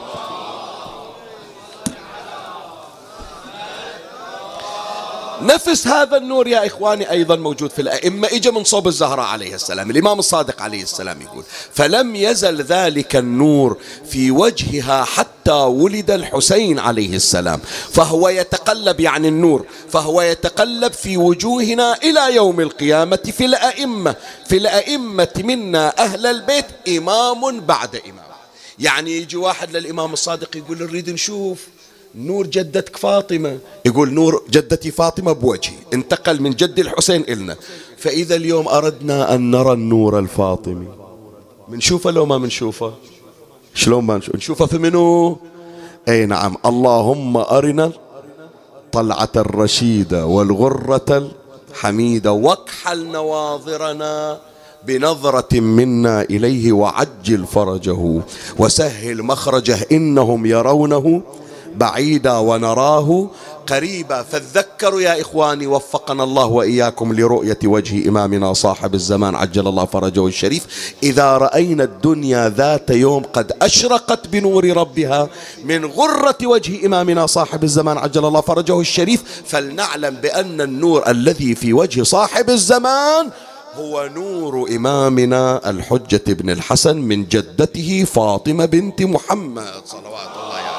نفس هذا النور يا إخواني أيضا موجود في الأئمة، إجا من صوب الزهراء عليه السلام. الإمام الصادق عليه السلام يقول فلم يزل ذلك النور في وجهها حتى ولد الحسين عليه السلام، فهو يتقلب، يعني النور فهو يتقلب في وجوهنا إلى يوم القيامة في الأئمة في الأئمة منا أهل البيت إمام بعد إمام. يعني يجي واحد للإمام الصادق يقول نريد نشوف نور جدتك فاطمة، يقول نور جدتي فاطمة بوجهي انتقل من جد الحسين إلنا. فإذا اليوم أردنا أن نرى النور الفاطمي منشوفه لو ما منشوفه؟ شلون ما نشوفه؟ نشوفه في منو؟ أي نعم، اللهم أرنا طلعة الرشيدة والغرة الحميدة واكحل نواظرنا بنظرة منا إليه وعجل فرجه وسهل مخرجه إنهم يرونه بعيدا ونراه قريبا. فذكروا يا إخواني وفقنا الله وإياكم لرؤية وجه إمامنا صاحب الزمان عجل الله فرجه الشريف، إذا رأينا الدنيا ذات يوم قد أشرقت بنور ربها من غرة وجه إمامنا صاحب الزمان عجل الله فرجه الشريف، فلنعلم بأن النور الذي في وجه صاحب الزمان هو نور إمامنا الحجة بن الحسن من جدته فاطمة بنت محمد صلوات الله عليه.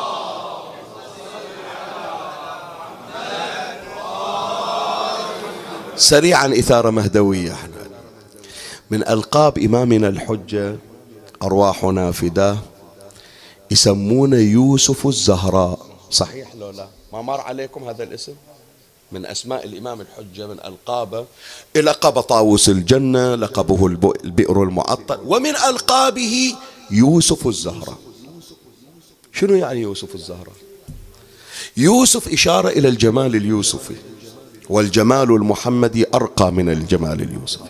سريعا إثارة مهدوية، احنا من ألقاب إمامنا الحجة أرواحنا فداه يسمونه يوسف الزهراء، صحيح لو لا؟ ما مر عليكم هذا الاسم؟ من أسماء الإمام الحجة من ألقابه، لقب طاووس الجنة، لقبه البئر المعطل، ومن ألقابه يوسف الزهراء. شنو يعني يوسف الزهراء؟ يوسف إشارة إلى الجمال اليوسفي، والجمال المحمدي أرقى من الجمال اليوسفي.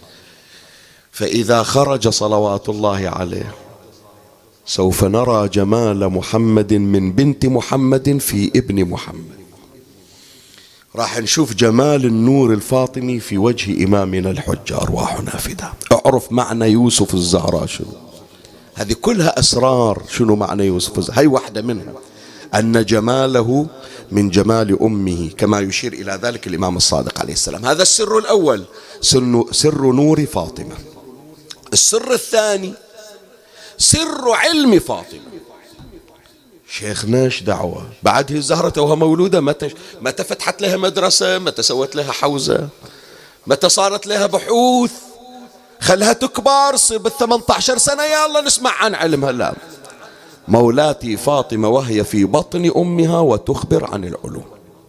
فإذا خرج صلوات الله عليه سوف نرى جمال محمد من بنت محمد في ابن محمد، راح نشوف جمال النور الفاطمي في وجه إمامنا الحجة أرواحنا فداه. اعرف معنى يوسف الزهراء شنو، هذه كلها أسرار. شنو معنى يوسف الزهراء؟ هاي واحدة منها، أن جماله من جمال أمه كما يشير إلى ذلك الإمام الصادق عليه السلام. هذا السر الأول، سر نور فاطمة. السر الثاني سر علم فاطمة. شيخنا ايش دعوة؟ بعد هي الزهرة توها مولودة، متى متى فتحت لها مدرسة، متى سوت لها حوزة، متى صارت لها بحوث، خلها تكبر تصير بالثمانية عشر سنة يلا نسمع عن علمها. لا، مولاتي فاطمة وهي في بطن أمها وتخبر عن العلوم.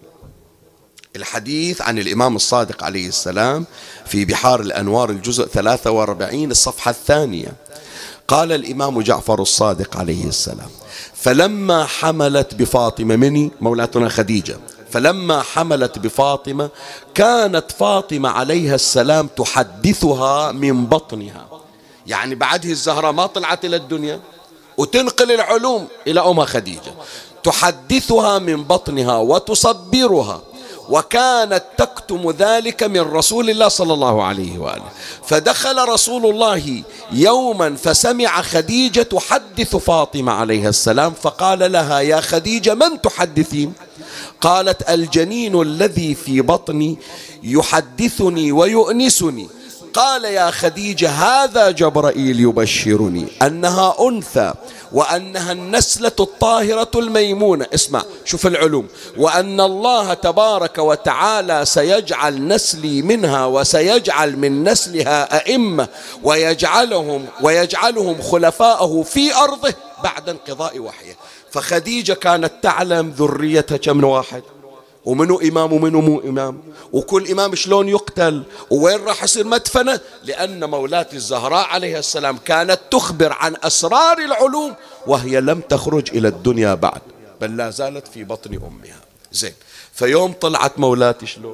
الحديث عن الإمام الصادق عليه السلام في بحار الأنوار الجزء ثلاثة وأربعين الصفحة الثانية. قال الإمام جعفر الصادق عليه السلام: فلما حملت بفاطمة، مني مولاتنا خديجة، فلما حملت بفاطمة كانت فاطمة عليها السلام تحدثها من بطنها، يعني بعده الزهراء ما طلعت إلى الدنيا وتنقل العلوم إلى أمها خديجة، تحدثها من بطنها وتصبرها، وكانت تكتم ذلك من رسول الله صلى الله عليه وآله. فدخل رسول الله يوما فسمع خديجة تحدث فاطمة عليها السلام، فقال لها: يا خديجة من تحدثين؟ قالت: الجنين الذي في بطني يحدثني ويؤنسني. قال: يا خديجة هذا جبرائيل يبشرني أنها أنثى وأنها النسلة الطاهرة الميمونة. اسمع شوف العلوم. وأن الله تبارك وتعالى سيجعل نسلي منها وسيجعل من نسلها أئمة ويجعلهم ويجعلهم خلفاءه في أرضه بعد انقضاء وحيه. فخديجة كانت تعلم ذريتها كم واحد، ومنو إمام ومنو مو إمام، وكل إمام شلون يقتل، ووين راح يصير مدفنه، لأن مولاتي الزهراء عليها السلام كانت تخبر عن أسرار العلوم وهي لم تخرج إلى الدنيا بعد، بل لا زالت في بطن أمها. زين، فيوم طلعت مولاتي شلون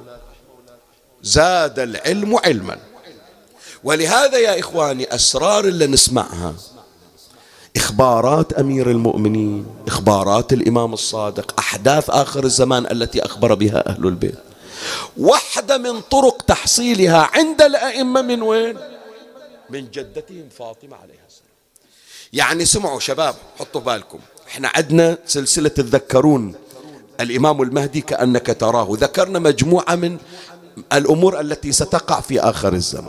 زاد العلم علما. ولهذا يا إخواني أسرار اللي نسمعها، إخبارات أمير المؤمنين، إخبارات الإمام الصادق، أحداث آخر الزمان التي أخبر بها أهل البيت، واحدة من طرق تحصيلها عند الأئمة من وين؟ من جدتهم فاطمة عليها السلام. يعني سمعوا شباب، حطوا بالكم، احنا عندنا سلسلة تذكرون الإمام المهدي كأنك تراه، ذكرنا مجموعة من الأمور التي ستقع في آخر الزمان.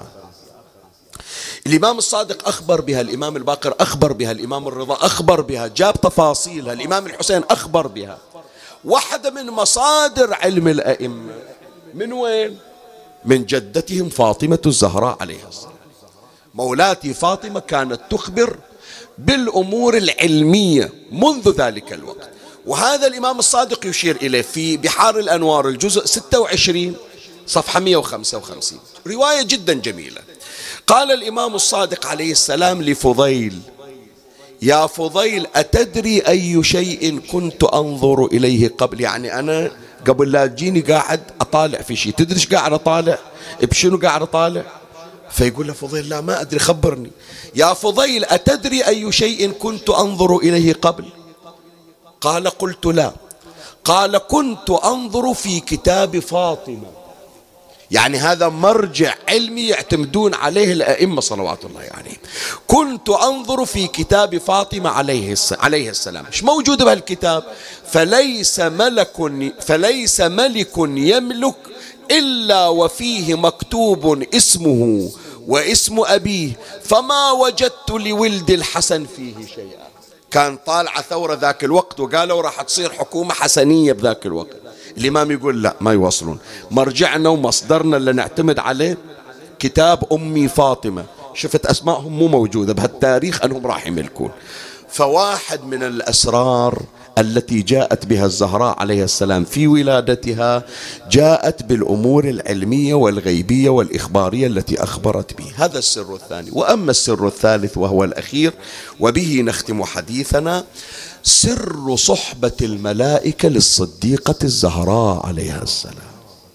الإمام الصادق أخبر بها، الإمام الباقر أخبر بها، الإمام الرضا أخبر بها، جاب تفاصيلها، الإمام الحسين أخبر بها. واحدة من مصادر علم الأئمة من وين؟ من جدتهم فاطمة الزهراء عليها السلام. مولاتي فاطمة كانت تخبر بالأمور العلمية منذ ذلك الوقت، وهذا الإمام الصادق يشير إليه في بحار الأنوار الجزء ستة وعشرين صفحة مئة وخمسة وخمسين، رواية جدا جميلة. قال الإمام الصادق عليه السلام لفضيل: يا فضيل أتدري أي شيء كنت أنظر إليه قبل؟ يعني أنا قبل لا تجيني قاعد أطالع في شيء، تدري ايش قاعد أطالع؟ بشنو قاعد أطالع؟ فيقول له فضيل: لا ما أدري، خبرني. يا فضيل أتدري أي شيء كنت أنظر إليه قبل؟ قال: قلت لا. قال: كنت أنظر في كتاب فاطمة. يعني هذا مرجع علمي يعتمدون عليه الأئمة صلوات الله عليهم. يعني كنت أنظر في كتاب فاطمة عليه عليه السلام. ايش موجود بهالكتاب؟ فليس ملك فليس ملك يملك إلا وفيه مكتوب اسمه واسم أبيه، فما وجدت لولد الحسن فيه شيئا. كان طالعة ثورة ذاك الوقت وقالوا راح تصير حكومة حسنية بذاك الوقت. الإمام يقول لا، ما يوصلون، مرجعنا ومصدرنا اللي نعتمد عليه كتاب أمي فاطمة. شفت أسمائهم مو موجودة بهالتاريخ أنهم راح يملكون. فواحد من الأسرار التي جاءت بها الزهراء عليه السلام في ولادتها جاءت بالأمور العلمية والغيبية والإخبارية التي أخبرت به. هذا السر الثاني. وأما السر الثالث وهو الأخير وبه نختم حديثنا، سر صحبة الملائكة للصديقة الزهراء عليها السلام.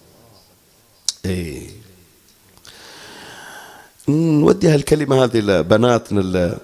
إيه. نودي هالكلمة هذه لبناتنا اللي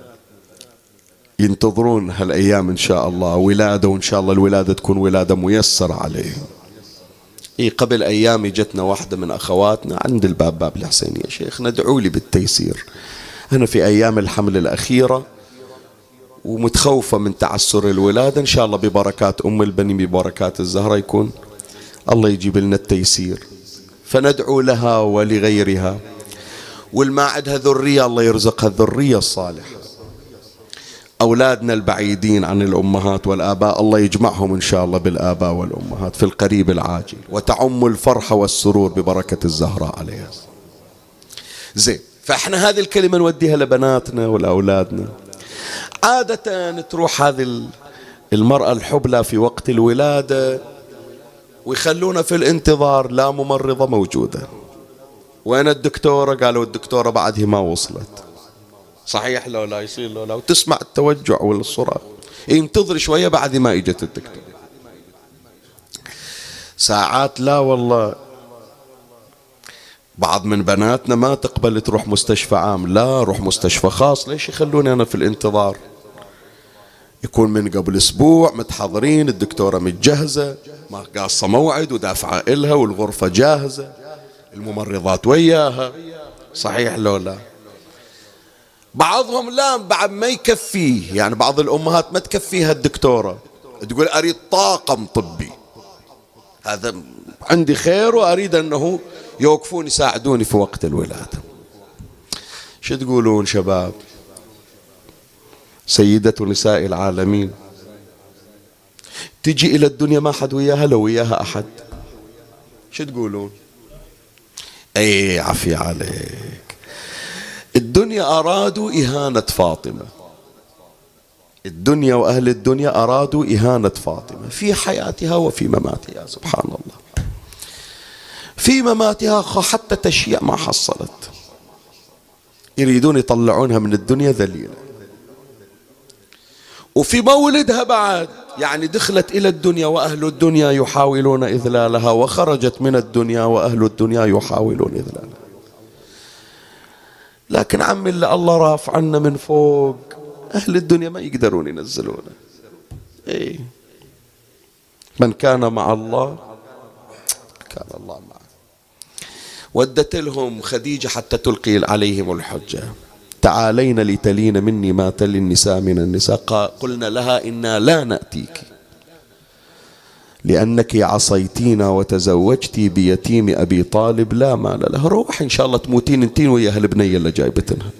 ينتظرون هالأيام إن شاء الله ولادة، وإن شاء الله الولادة تكون ولادة ميسرة عليهم. إيه، قبل أيام جتنا واحدة من أخواتنا عند الباب باب الحسينية: شيخ ندعوا لي بالتيسير، أنا في أيام الحمل الأخيرة ومتخوفة من تعسر الولادة، إن شاء الله ببركات أم البنين ببركات الزهرة يكون الله يجيب لنا التيسير. فندعو لها ولغيرها، والما عندها ذرية الله يرزقها الذرية الصالحة. أولادنا البعيدين عن الأمهات والآباء الله يجمعهم إن شاء الله بالآباء والأمهات في القريب العاجل، وتعم الفرح والسرور ببركة الزهراء عليها. زين، فإحنا هذه الكلمة نوديها لبناتنا ولأولادنا. عادة تروح هذه المرأة الحبلى في وقت الولادة ويخلونا في الانتظار، لا ممرضة موجودة. وين الدكتورة؟ قالوا الدكتورة بعدها ما وصلت. صحيح لو لا يصير لو لا، وتسمع التوجع والصراخ، ينتظر شوية بعد ما اجت الدكتورة. ساعات لا والله، بعض من بناتنا ما تقبل تروح مستشفى عام، لا روح مستشفى خاص. ليش يخلوني أنا في الانتظار؟ يكون من قبل أسبوع متحضرين، الدكتورة متجهزة، ما قاصة موعد ودافعة إلها، والغرفة جاهزة، الممرضات وياها. صحيح لو لا؟ بعضهم لا، بعد ما يكفيه، يعني بعض الأمهات ما تكفيها الدكتورة، تقول أريد طاقم طبي، هذا عندي خير وأريد أنه يوقفون يساعدوني في وقت الولادة. شو تقولون شباب؟ سيدة نساء العالمين تجي إلى الدنيا ما حد وياها، لو وياها أحد شو تقولون؟ أي عفي عليك. الدنيا أرادوا إهانة فاطمة، الدنيا وأهل الدنيا أرادوا إهانة فاطمة في حياتها وفي مماتها. سبحان الله، في مماتها حتى تشيع ما حصلت، يريدون يطلعونها من الدنيا ذليلة. وفي مولدها بعد، يعني دخلت إلى الدنيا وأهل الدنيا يحاولون إذلالها، وخرجت من الدنيا وأهل الدنيا يحاولون إذلالها. لكن عمي اللي الله رافع عنا من فوق، أهل الدنيا ما يقدرون ينزلونه. إيه، من كان مع الله كان الله معه. ودت لهم خديجة حتى تلقي عليهم الحجة، تعالين لتلين مني ما تلي النساء من النساء. قلنا لها إنا لا نأتيك لأنك عصيتينا وتزوجتي بيتيم أبي طالب لا مال له، روح إن شاء الله تموتين انتين ويا هالبنية اللي جايبتنها.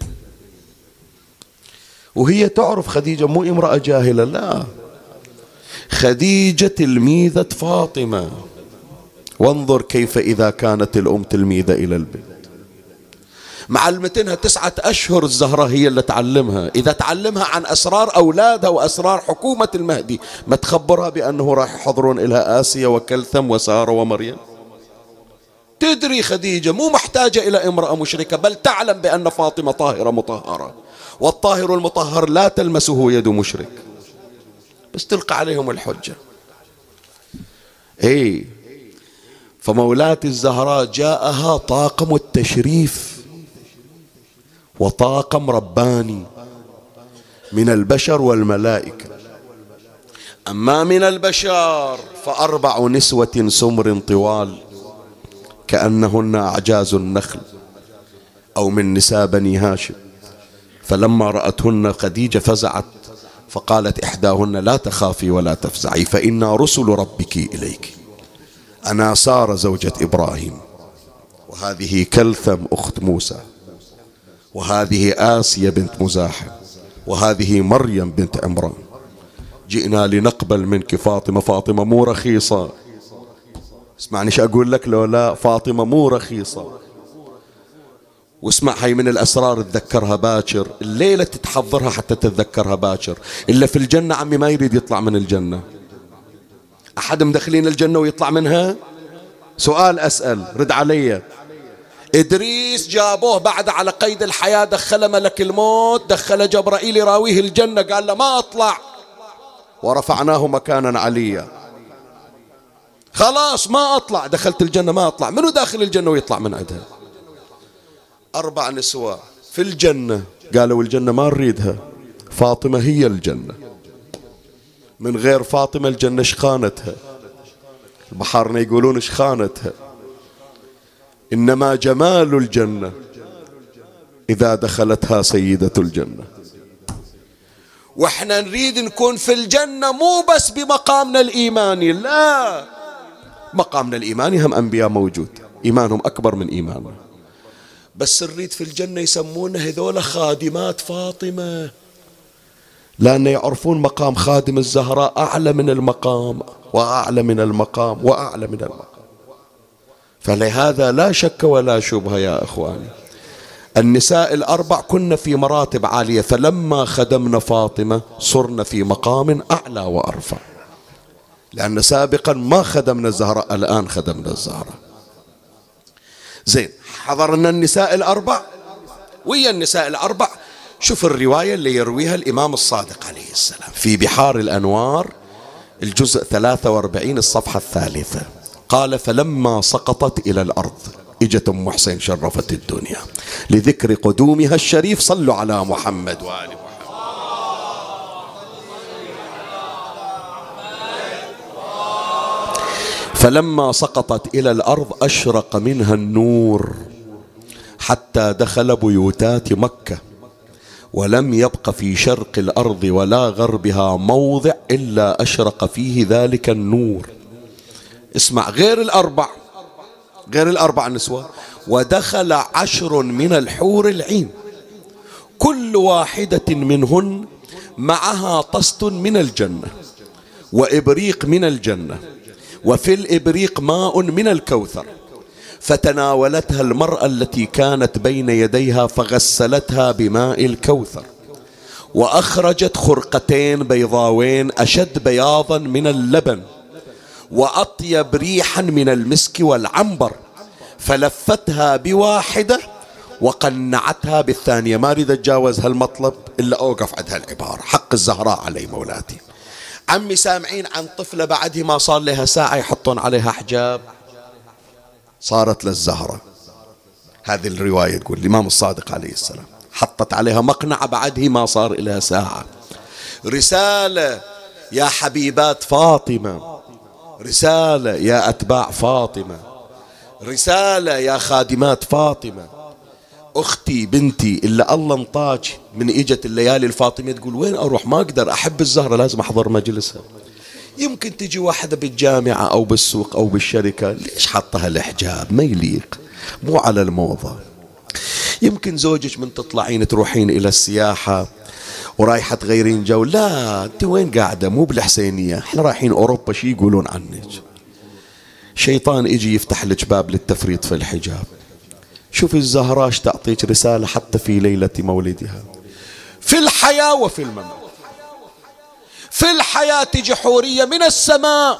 وهي تعرف خديجة مو امرأة جاهلة، لا، خديجة تلميذة فاطمة. وانظر كيف إذا كانت الأم تلميذة إلى البنت، معلمتنها تسعة أشهر الزهرة هي اللي تعلمها. إذا تعلمها عن أسرار أولادها وأسرار حكومة المهدي، ما تخبرها بأنه راح يحضرون إلها آسيا وكلثم وسارة ومريم؟ تدري خديجة مو محتاجة إلى امرأة مشركة، بل تعلم بأن فاطمة طاهرة مطهرة، والطاهر المطهر لا تلمسه يد مشرك، بس تلقى عليهم الحجة. إيه، فمولاة الزهراء جاءها طاقم التشريف وطاقم رباني من البشر والملائكة. أما من البشر فأربع نسوة سمر طوال كأنهن أعجاز النخل، أو من نساء بني هاشم. فلما رأتهن خديجة فزعت، فقالت إحداهن لا تخافي ولا تفزعي فإنا رسل ربك إليك. أنا سارة زوجة إبراهيم، وهذه كلثم أخت موسى، وهذه آسيا بنت مزاحم، وهذه مريم بنت عمران. جئنا لنقبل منك فاطمة. فاطمة مو رخيصة، اسمعني شو أقول لك لو لا، فاطمة مو رخيصة. واسمع، هاي من الأسرار تذكرها باكر، الليلة تتحضرها حتى تتذكرها باكر. إلا في الجنة عمي ما يريد يطلع من الجنة. أحد مدخلين الجنة ويطلع منها؟ سؤال أسأل، رد علي. إدريس جابوه بعد على قيد الحياة، دخل ملك الموت، دخل جبرائيل يراويه الجنة، قال له ما أطلع، ورفعناه مكانا عليا. خلاص ما أطلع، دخلت الجنة ما أطلع. منو داخل الجنة ويطلع من عندها؟ أربع نسوة في الجنة، قالوا الجنة ما نريدها، فاطمة هي الجنة، من غير فاطمة الجنة شخانتها، البحارنا يقولون شخانتها. إنما جمال الجنة إذا دخلتها سيدة الجنة. وإحنا نريد نكون في الجنة مو بس بمقامنا الإيماني، لا، مقامنا الإيماني هم أنبياء موجود إيمانهم أكبر من إيماننا، بس نريد في الجنة يسمونها هذول خادمات فاطمة. لأن يعرفون مقام خادم الزهراء أعلى من المقام وأعلى من المقام وأعلى من المقام. فلهذا لا شك ولا شبهة يا أخواني النساء الأربع كن في مراتب عالية، فلما خدمنا فاطمة صرنا في مقام أعلى وأرفع، لأن سابقا ما خدمنا الزهراء، الآن خدمنا الزهراء. زين، حضرنا النساء الأربع ويا النساء الأربع. شوف الرواية اللي يرويها الإمام الصادق عليه السلام في بحار الأنوار الجزء ثلاثة وأربعين الصفحة الثالثة. قال: فلما سقطت إلى الأرض، إجت أم حسين شرفت الدنيا لذكر قدومها الشريف، صلوا على محمد وآل محمد. فلما سقطت إلى الأرض أشرق منها النور حتى دخل بيوتات مكة، ولم يبق في شرق الأرض ولا غربها موضع إلا أشرق فيه ذلك النور. اسمع، غير الأربع غير الأربع نسوة، ودخل عشر من الحور العين كل واحدة منهن معها طست من الجنة وإبريق من الجنة، وفي الإبريق ماء من الكوثر، فتناولتها المرأة التي كانت بين يديها فغسلتها بماء الكوثر، وأخرجت خرقتين بيضاوين أشد بياضا من اللبن وأطيب ريحا من المسك والعنبر، فلفتها بواحدة وقنعتها بالثانية. ما أريد أتجاوز هالمطلب إلا أوقف عند هالعبارة، حق الزهراء علي مولاتي. عمي سامعين عن طفلة بعدها ما صار لها ساعة يحطون عليها حجاب، صارت للزهرة. هذه الرواية تقول الإمام الصادق عليه السلام حطت عليها مقنعة بعدها ما صار لها ساعة. رسالة يا حبيبات فاطمة، رسالة يا أتباع فاطمة، رسالة يا خادمات فاطمة. أختي بنتي إلا الله انطاج من إجت الليالي الفاطمية تقول وين أروح ما أقدر أحب الزهرة لازم أحضر مجلسها. يمكن تجي واحدة بالجامعة أو بالسوق أو بالشركة، ليش حطها الحجاب ما يليق، مو على الموضة. يمكن زوجك من تطلعين تروحين إلى السياحة ورايحة تغيرين جو، لا أنت وين قاعدة مو بالحسينية، احنا رايحين أوروبا، شي يقولون عنك. شيطان يجي يفتح لك باب للتفريط في الحجاب. شوف الزهراء تعطيك رسالة حتى في ليلة مولدها، في الحياة وفي الممات. في الحياة تجي حورية من السماء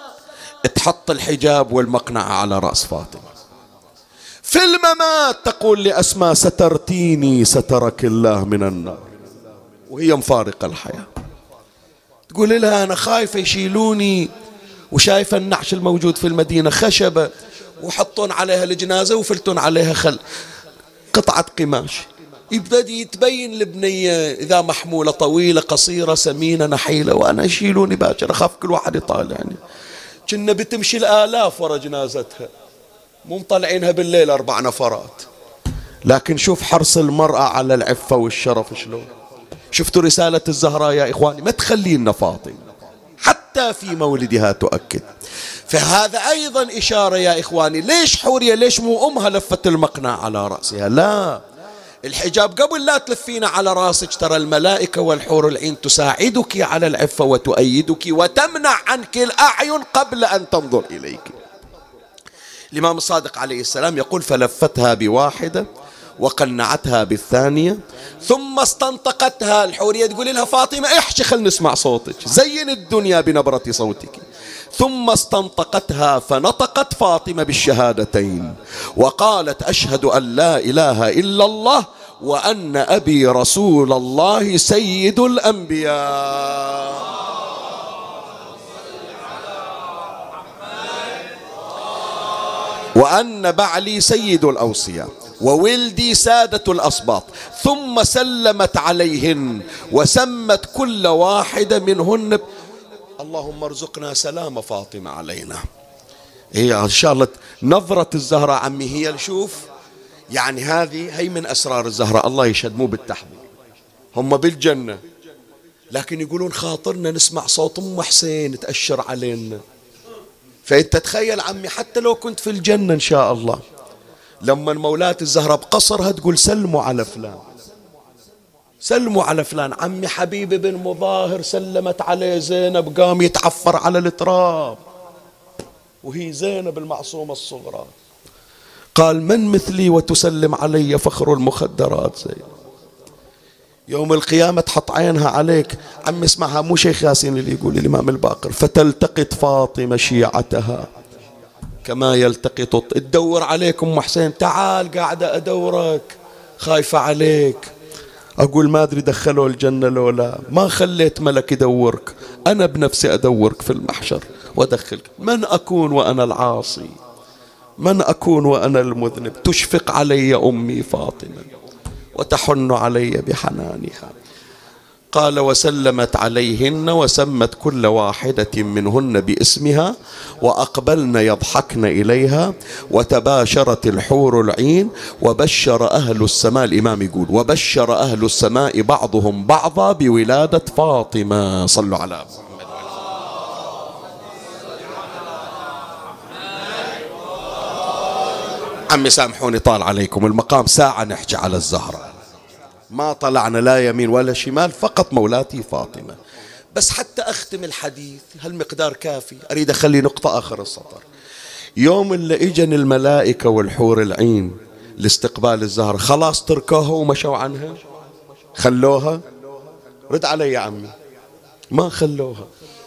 تحط الحجاب والمقنعة على رأس فاطمة. في الممات تقول لأسماء سترتيني سترك الله من النار، وهي مفارقة الحياة. تقول لها أنا خايفة يشيلوني وشايفة النعش الموجود في المدينة خشبة وحطون عليها الجنازة وفلتون عليها خل قطعة قماش، يبدأ يتبين البنية إذا محمولة طويلة قصيرة سمينة نحيلة، وأنا يشيلوني باكر أخاف كل واحد يطالعني. كنا بتمشي الآلاف ورا جنازتها، مو مطلعينها بالليل أربع نفرات. لكن شوف حرص المرأة على العفة والشرف شلون. شفتوا رسالة الزهراء يا إخواني، ما تخلينا فاطمة حتى في مولدها تؤكد. فهذا أيضا إشارة يا إخواني، ليش حورية ليش مو أمها لفت المقنع على رأسها؟ لا، الحجاب قبل لا تلفين على راسك ترى الملائكة والحور العين تساعدك على العفة وتؤيدك وتمنع عنك الأعين قبل أن تنظر إليك. الإمام الصادق عليه السلام يقول فلفتها بواحدة وقنعتها بالثانية ثم استنطقتها. الحورية تقول لها فاطمة احكي خل نسمع صوتك، زين الدنيا بنبرة صوتك. ثم استنطقتها فنطقت فاطمة بالشهادتين وقالت أشهد أن لا إله إلا الله وأن أبي رسول الله سيد الأنبياء. وأن بعلي سيد الأوصياء وولدي سادة الأصباط. ثم سلمت عليهن وسمت كل واحدة منهن ب... اللهم ارزقنا سلام فاطمة علينا. هي إن شاء الله نظرة الزهراء عمي هي شوف يعني هذه هي من أسرار الزهراء، الله يشهد مو بالتحضير، هم بالجنة لكن يقولون خاطرنا نسمع صوت أم حسين تأشر علينا. فأنت تخيل عمي حتى لو كنت في الجنة إن شاء الله لما المولات الزهراء بقصرها تقول سلموا على فلان، سلموا على فلان. عمي حبيب بن مظاهر سلمت عليه زينب، قام يتعفر على التراب وهي زينب المعصومة الصغرى. قال من مثلي وتسلم علي فخر المخدرات زينب. يوم القيامة تحط عينها عليك. عم اسمعها، مو شيخ ياسين اللي يقول الإمام الباقر، فتلتقط فاطمة شيعتها كما يلتقط. تدور عليك أم حسين، تعال قاعدة أدورك خايفة عليك. أقول ما أدري دخلوا الجنة لو لا، ما خليت ملك يدورك، أنا بنفسي أدورك في المحشر وأدخلك. من أكون وأنا العاصي؟ من أكون وأنا المذنب؟ تشفق علي أمي فاطمة وتحن علي بحنانها. قال وسلمت عليهن وسمت كل واحدة منهن باسمها وأقبلن يضحكن إليها وتباشرت الحور العين وبشر أهل السماء. الإمام يقول وبشر أهل السماء بعضهم بعضا بولادة فاطمة. صلوا على محمد. عمي سامحوني طال عليكم المقام، ساعة نحكي على الزهرة، ما طلعنا لا يمين ولا شمال، فقط مولاتي فاطمة. بس حتى أختم الحديث هالمقدار كافي، أريد أخلي نقطة آخر السطر. يوم اللي إجن الملائكة والحور العين لاستقبال الزهرة، خلاص تركوها ومشوا عنها؟ خلوها؟ رد علي يا عمي، ما خلوها.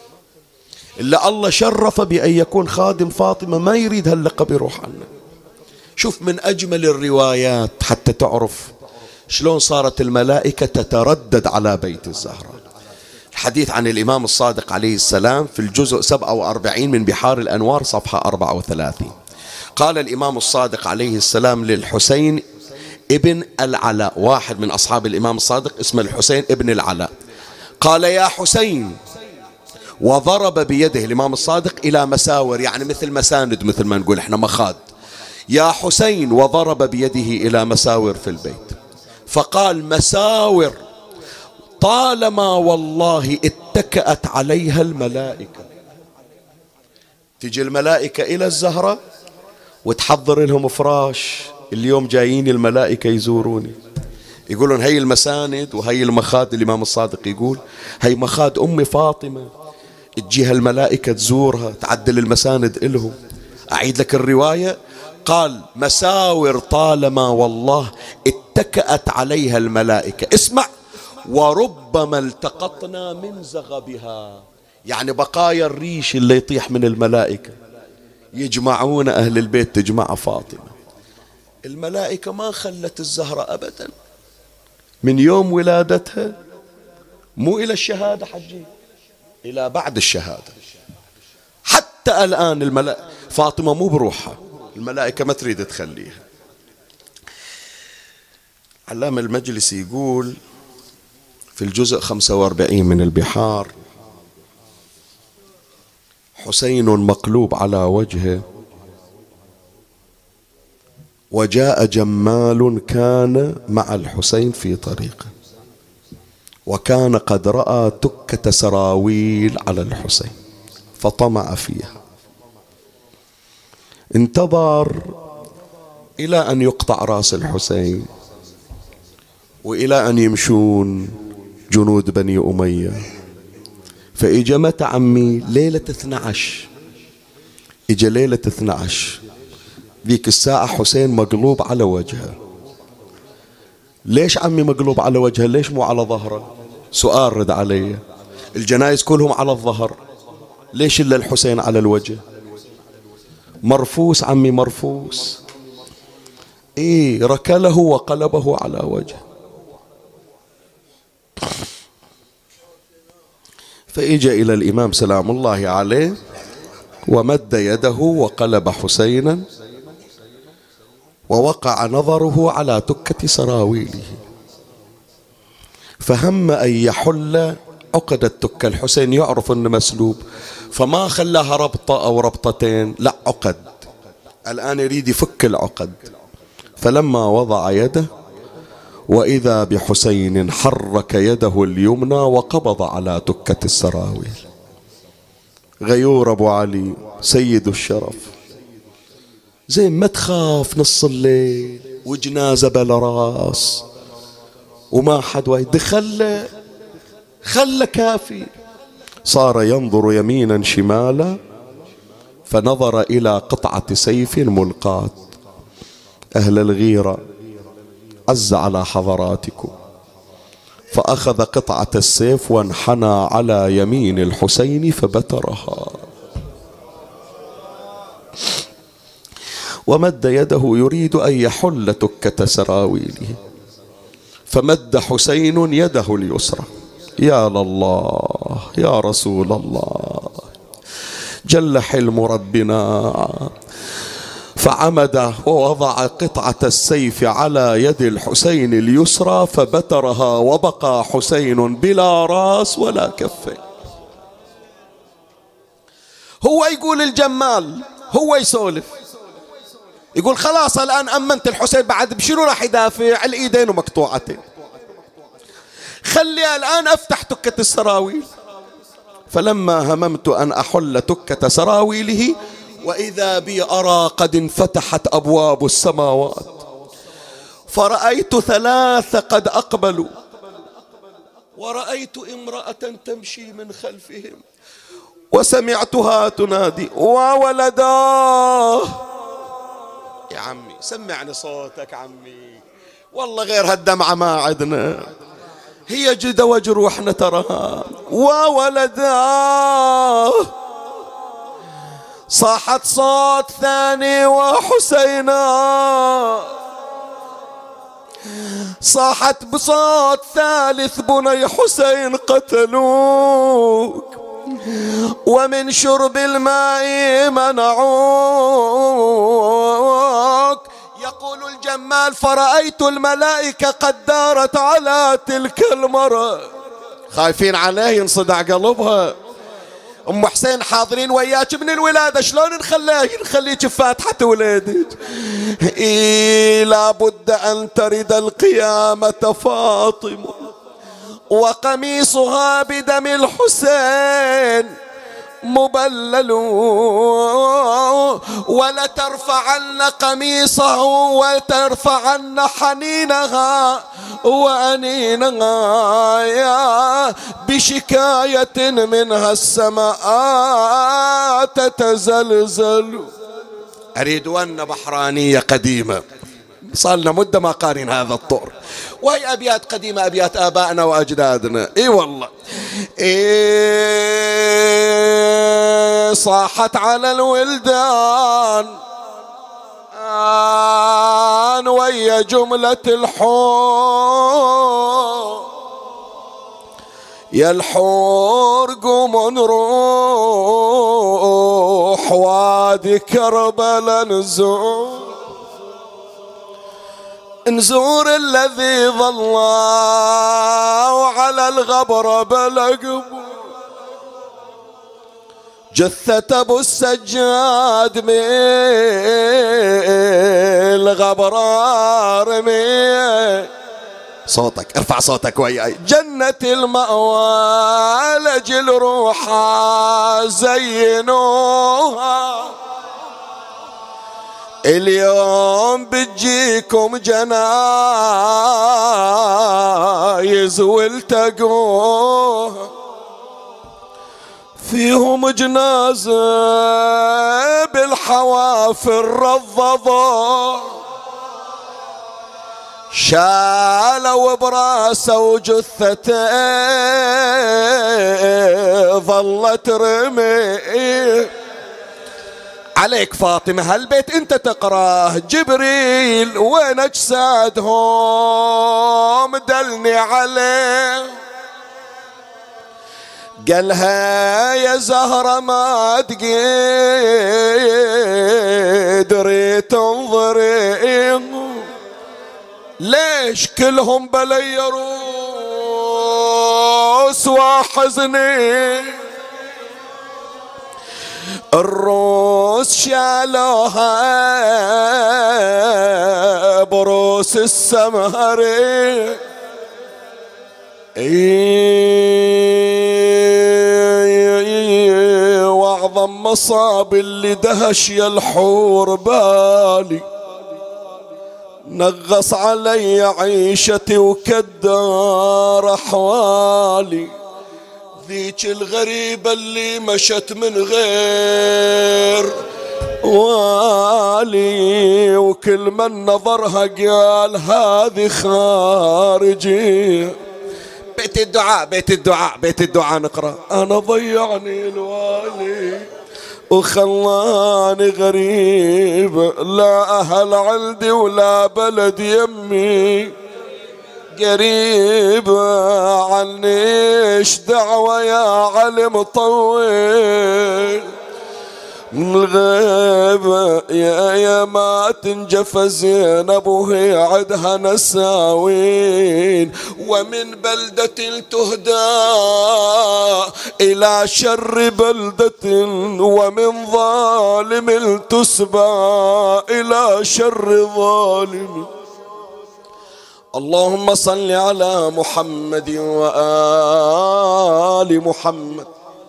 إلا الله شرف بأن يكون خادم فاطمة، ما يريد هاللقب يروح عنه. شوف من أجمل الروايات حتى تعرف شلون صارت الملائكة تتردد على بيت الزهراء. الحديث عن الإمام الصادق عليه السلام في الجزء سبعة وأربعين من بحار الأنوار صفحة أربعة وثلاثين. قال الإمام الصادق عليه السلام للحسين ابن العلاء، واحد من أصحاب الإمام الصادق اسمه الحسين ابن العلاء، قال يا حسين، وضرب بيده الإمام الصادق إلى مساور، يعني مثل مساند، مثل ما نقول احنا مخاد. يا حسين، وضرب بيده إلى مساور في البيت، فقال مساور طالما والله اتكأت عليها الملائكة. تجي الملائكة إلى الزهرة وتحضر لهم فراش. اليوم جايين الملائكة يزوروني، يقولون هي المساند وهي المخاد. الإمام الصادق يقول هي مخاد أمي فاطمة، تجيها الملائكة تزورها، تعدل المساند إلهم. أعيد لك الرواية، قال مساور طالما والله اتكأت عليها الملائكة. اسمع، وربما التقطنا من زغبها، يعني بقايا الريش اللي يطيح من الملائكة يجمعون أهل البيت، تجمع فاطمة. الملائكة ما خلت الزهرة أبدا من يوم ولادتها، مو إلى الشهادة حجي، إلى بعد الشهادة. حتى الآن الملائكة فاطمة مو بروحها، الملائكة ما تريد تخليها. علامة المجلسي يقول في الجزء خمسة وأربعين من البحار حسين مقلوب على وجهه وجاء جمال كان مع الحسين في طريقه وكان قد رأى تكة سراويل على الحسين فطمع فيها. انتظر إلى أن يقطع رأس الحسين وإلى أن يمشون جنود بني أمية. فإجا متى عمي؟ ليلة اثنى عشر. إجا ليلة اثنى عشر ذيك الساعة حسين مقلوب على وجهه. ليش عمي مقلوب على وجهه؟ ليش مو على ظهره؟ سؤال رد علي. الجنائز كلهم على الظهر، ليش إلا الحسين على الوجه؟ مرفوس عمي، مرفوس. إيه، ركله وقلبه على وجه. فإجا إلى الإمام سلام الله عليه ومد يده وقلب حسينا ووقع نظره على تكة سراويله، فهم أن يحل عقد التكة. الحسين يعرف أنه مسلوب، فما خلاها ربطة أو ربطتين، لا، عقد. الآن يريد يفك العقد. فلما وضع يده وإذا بحسين حرك يده اليمنى وقبض على تكة السراويل. غيور أبو علي سيد الشرف، زين ما تخاف نص الليل وجنازة بلا راس وما حد وايد، خله خله كافي. صار ينظر يمينا شمالا فنظر إلى قطعة سيف ملقاة. أهل الغيرة عز على حضراتكم، فأخذ قطعة السيف وانحنى على يمين الحسين فبترها، ومد يده يريد أن يحل تكة سراويله، فمد حسين يده اليسرى. يا لله يا رسول الله، جل حلم ربنا، فعمد ووضع قطعة السيف على يد الحسين اليسرى فبترها، وبقى حسين بلا راس ولا كفين. هو يقول الجمال، هو يسولف يقول خلاص الآن أمنت الحسين، بعد بشنو راح يدافع؟ الإيدين ومقطوعتين، خلي الآن أفتح تكة السراويل. فلما هممت أن أحل تكة سراويله وإذا بي أرى قد انفتحت أبواب السماوات، فرأيت ثلاثة قد أقبلوا، ورأيت امرأة تمشي من خلفهم، وسمعتها تنادي وولداه. يا عمي سمعني صوتك عمي، والله غير هالدمعة ما عدنا، هي جدة وجروحنا ترها. وولداه. صاحت صوت ثاني وحسينا، صاحت بصوت ثالث بني حسين قتلوك، ومن شرب الماء منعوك. يقول الجمال فرأيت الملائكة قد دارت على تلك المرأة، خايفين عليه ينصدع قلبها. أم حسين حاضرين وياك من الولادة، شلون نخليه نخليك فاتحة ولادك؟ إيه لابد أن ترد القيامة فاطمة وقميصها بدم الحسين مبلل، ولترفعن قميصه وترفعن حنينها وأنينها يا بشكاية منها السماء تتزلزل. أريد أن بحرانية قديمة، صار لنا مدة ما قارن هذا الطور، وهي أبيات قديمة، أبيات آبائنا وأجدادنا. إي والله. إيه صاحت على الولدان آن ويا جملة الحور، يا الحور قوموا نروح وادي كربلاء نزور، نزور الذي ظل على الغبر بلقب، جثة ابو السجاد من الغبرار من صوتك، ارفع صوتك وياي. جنة المأوى لجل روحها زينوها، اليوم بتجيكم جنايز والتقوها، فيهم جنازة بالحوافر رضضوا، شالوا براسه وجثته ظلت رمي. عليك فاطمة هالبيت انت تقراه، جبريل وين اجسادهم دلني عليه، قالها يا زهرة ما تقدري تنظري، ليش كلهم بلي روس وحزني، الروس شالوها بروس السمهري. واعظم مصاب اللي دهش يا الحور بالي، نغص علي عيشتي وكدار أحوالي، ذيك الغريبة اللي مشت من غير والي، وكل من نظرها قال هذه خارجي. بيت الدعاء بيت الدعاء بيت الدعاء نقرأ. أنا ضيعني الوالي وخلاني غريب، لا أهل عندي ولا بلد يمي قريب، عنيش دعوة يا علم طويل من الغيبة، يا يا ما تنجف زينب وهي عدها نساوين، ومن بلدة تهدى إلى شر بلدة، ومن ظالم تسبى إلى شر ظالم. اللهم صل على محمد وآل محمد.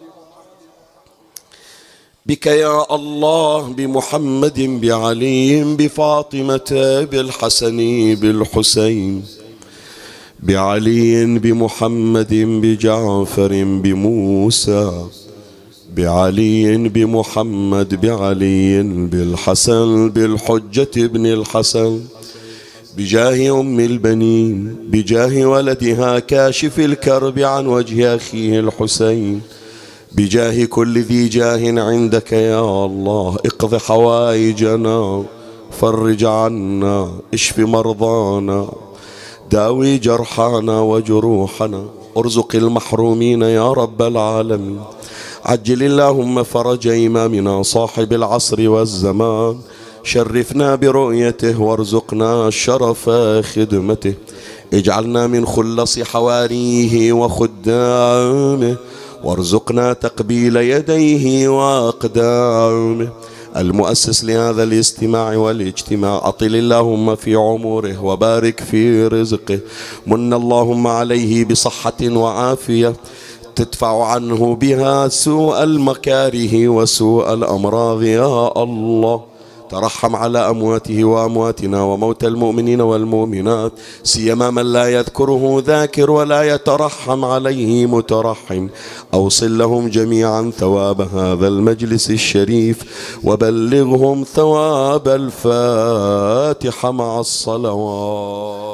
بك يا الله بمحمد بعلي بفاطمة بالحسن بالحسين، بعلي بمحمد بجعفر بموسى، بعلي بمحمد بعلي بالحسن بالحجة ابن الحسن، بجاه أم البنين، بجاه ولدها كاشف الكرب عن وجه أخيه الحسين، بجاه كل ذي جاه عندك يا الله. اقض حوائجنا، فرج عنا، اشف مرضانا، داوي جرحانا وجروحنا، ارزق المحرومين يا رب العالمين. عجل اللهم فرج إمامنا صاحب العصر والزمان، شرفنا برؤيته وارزقنا شرف خدمته، اجعلنا من خلص حواريه وخدامه، وارزقنا تقبيل يديه وأقدامه. المؤسس لهذا الاستماع والاجتماع أطل اللهم في عمره وبارك في رزقه، من اللهم عليه بصحة وعافية تدفع عنه بها سوء المكاره وسوء الأمراض يا الله. ترحم على أمواته وأمواتنا وموتى المؤمنين والمؤمنات، سيما من لا يذكره ذاكر ولا يترحم عليه مترحم. أوصل لهم جميعا ثواب هذا المجلس الشريف، وبلغهم ثواب الفاتحة مع الصلوات.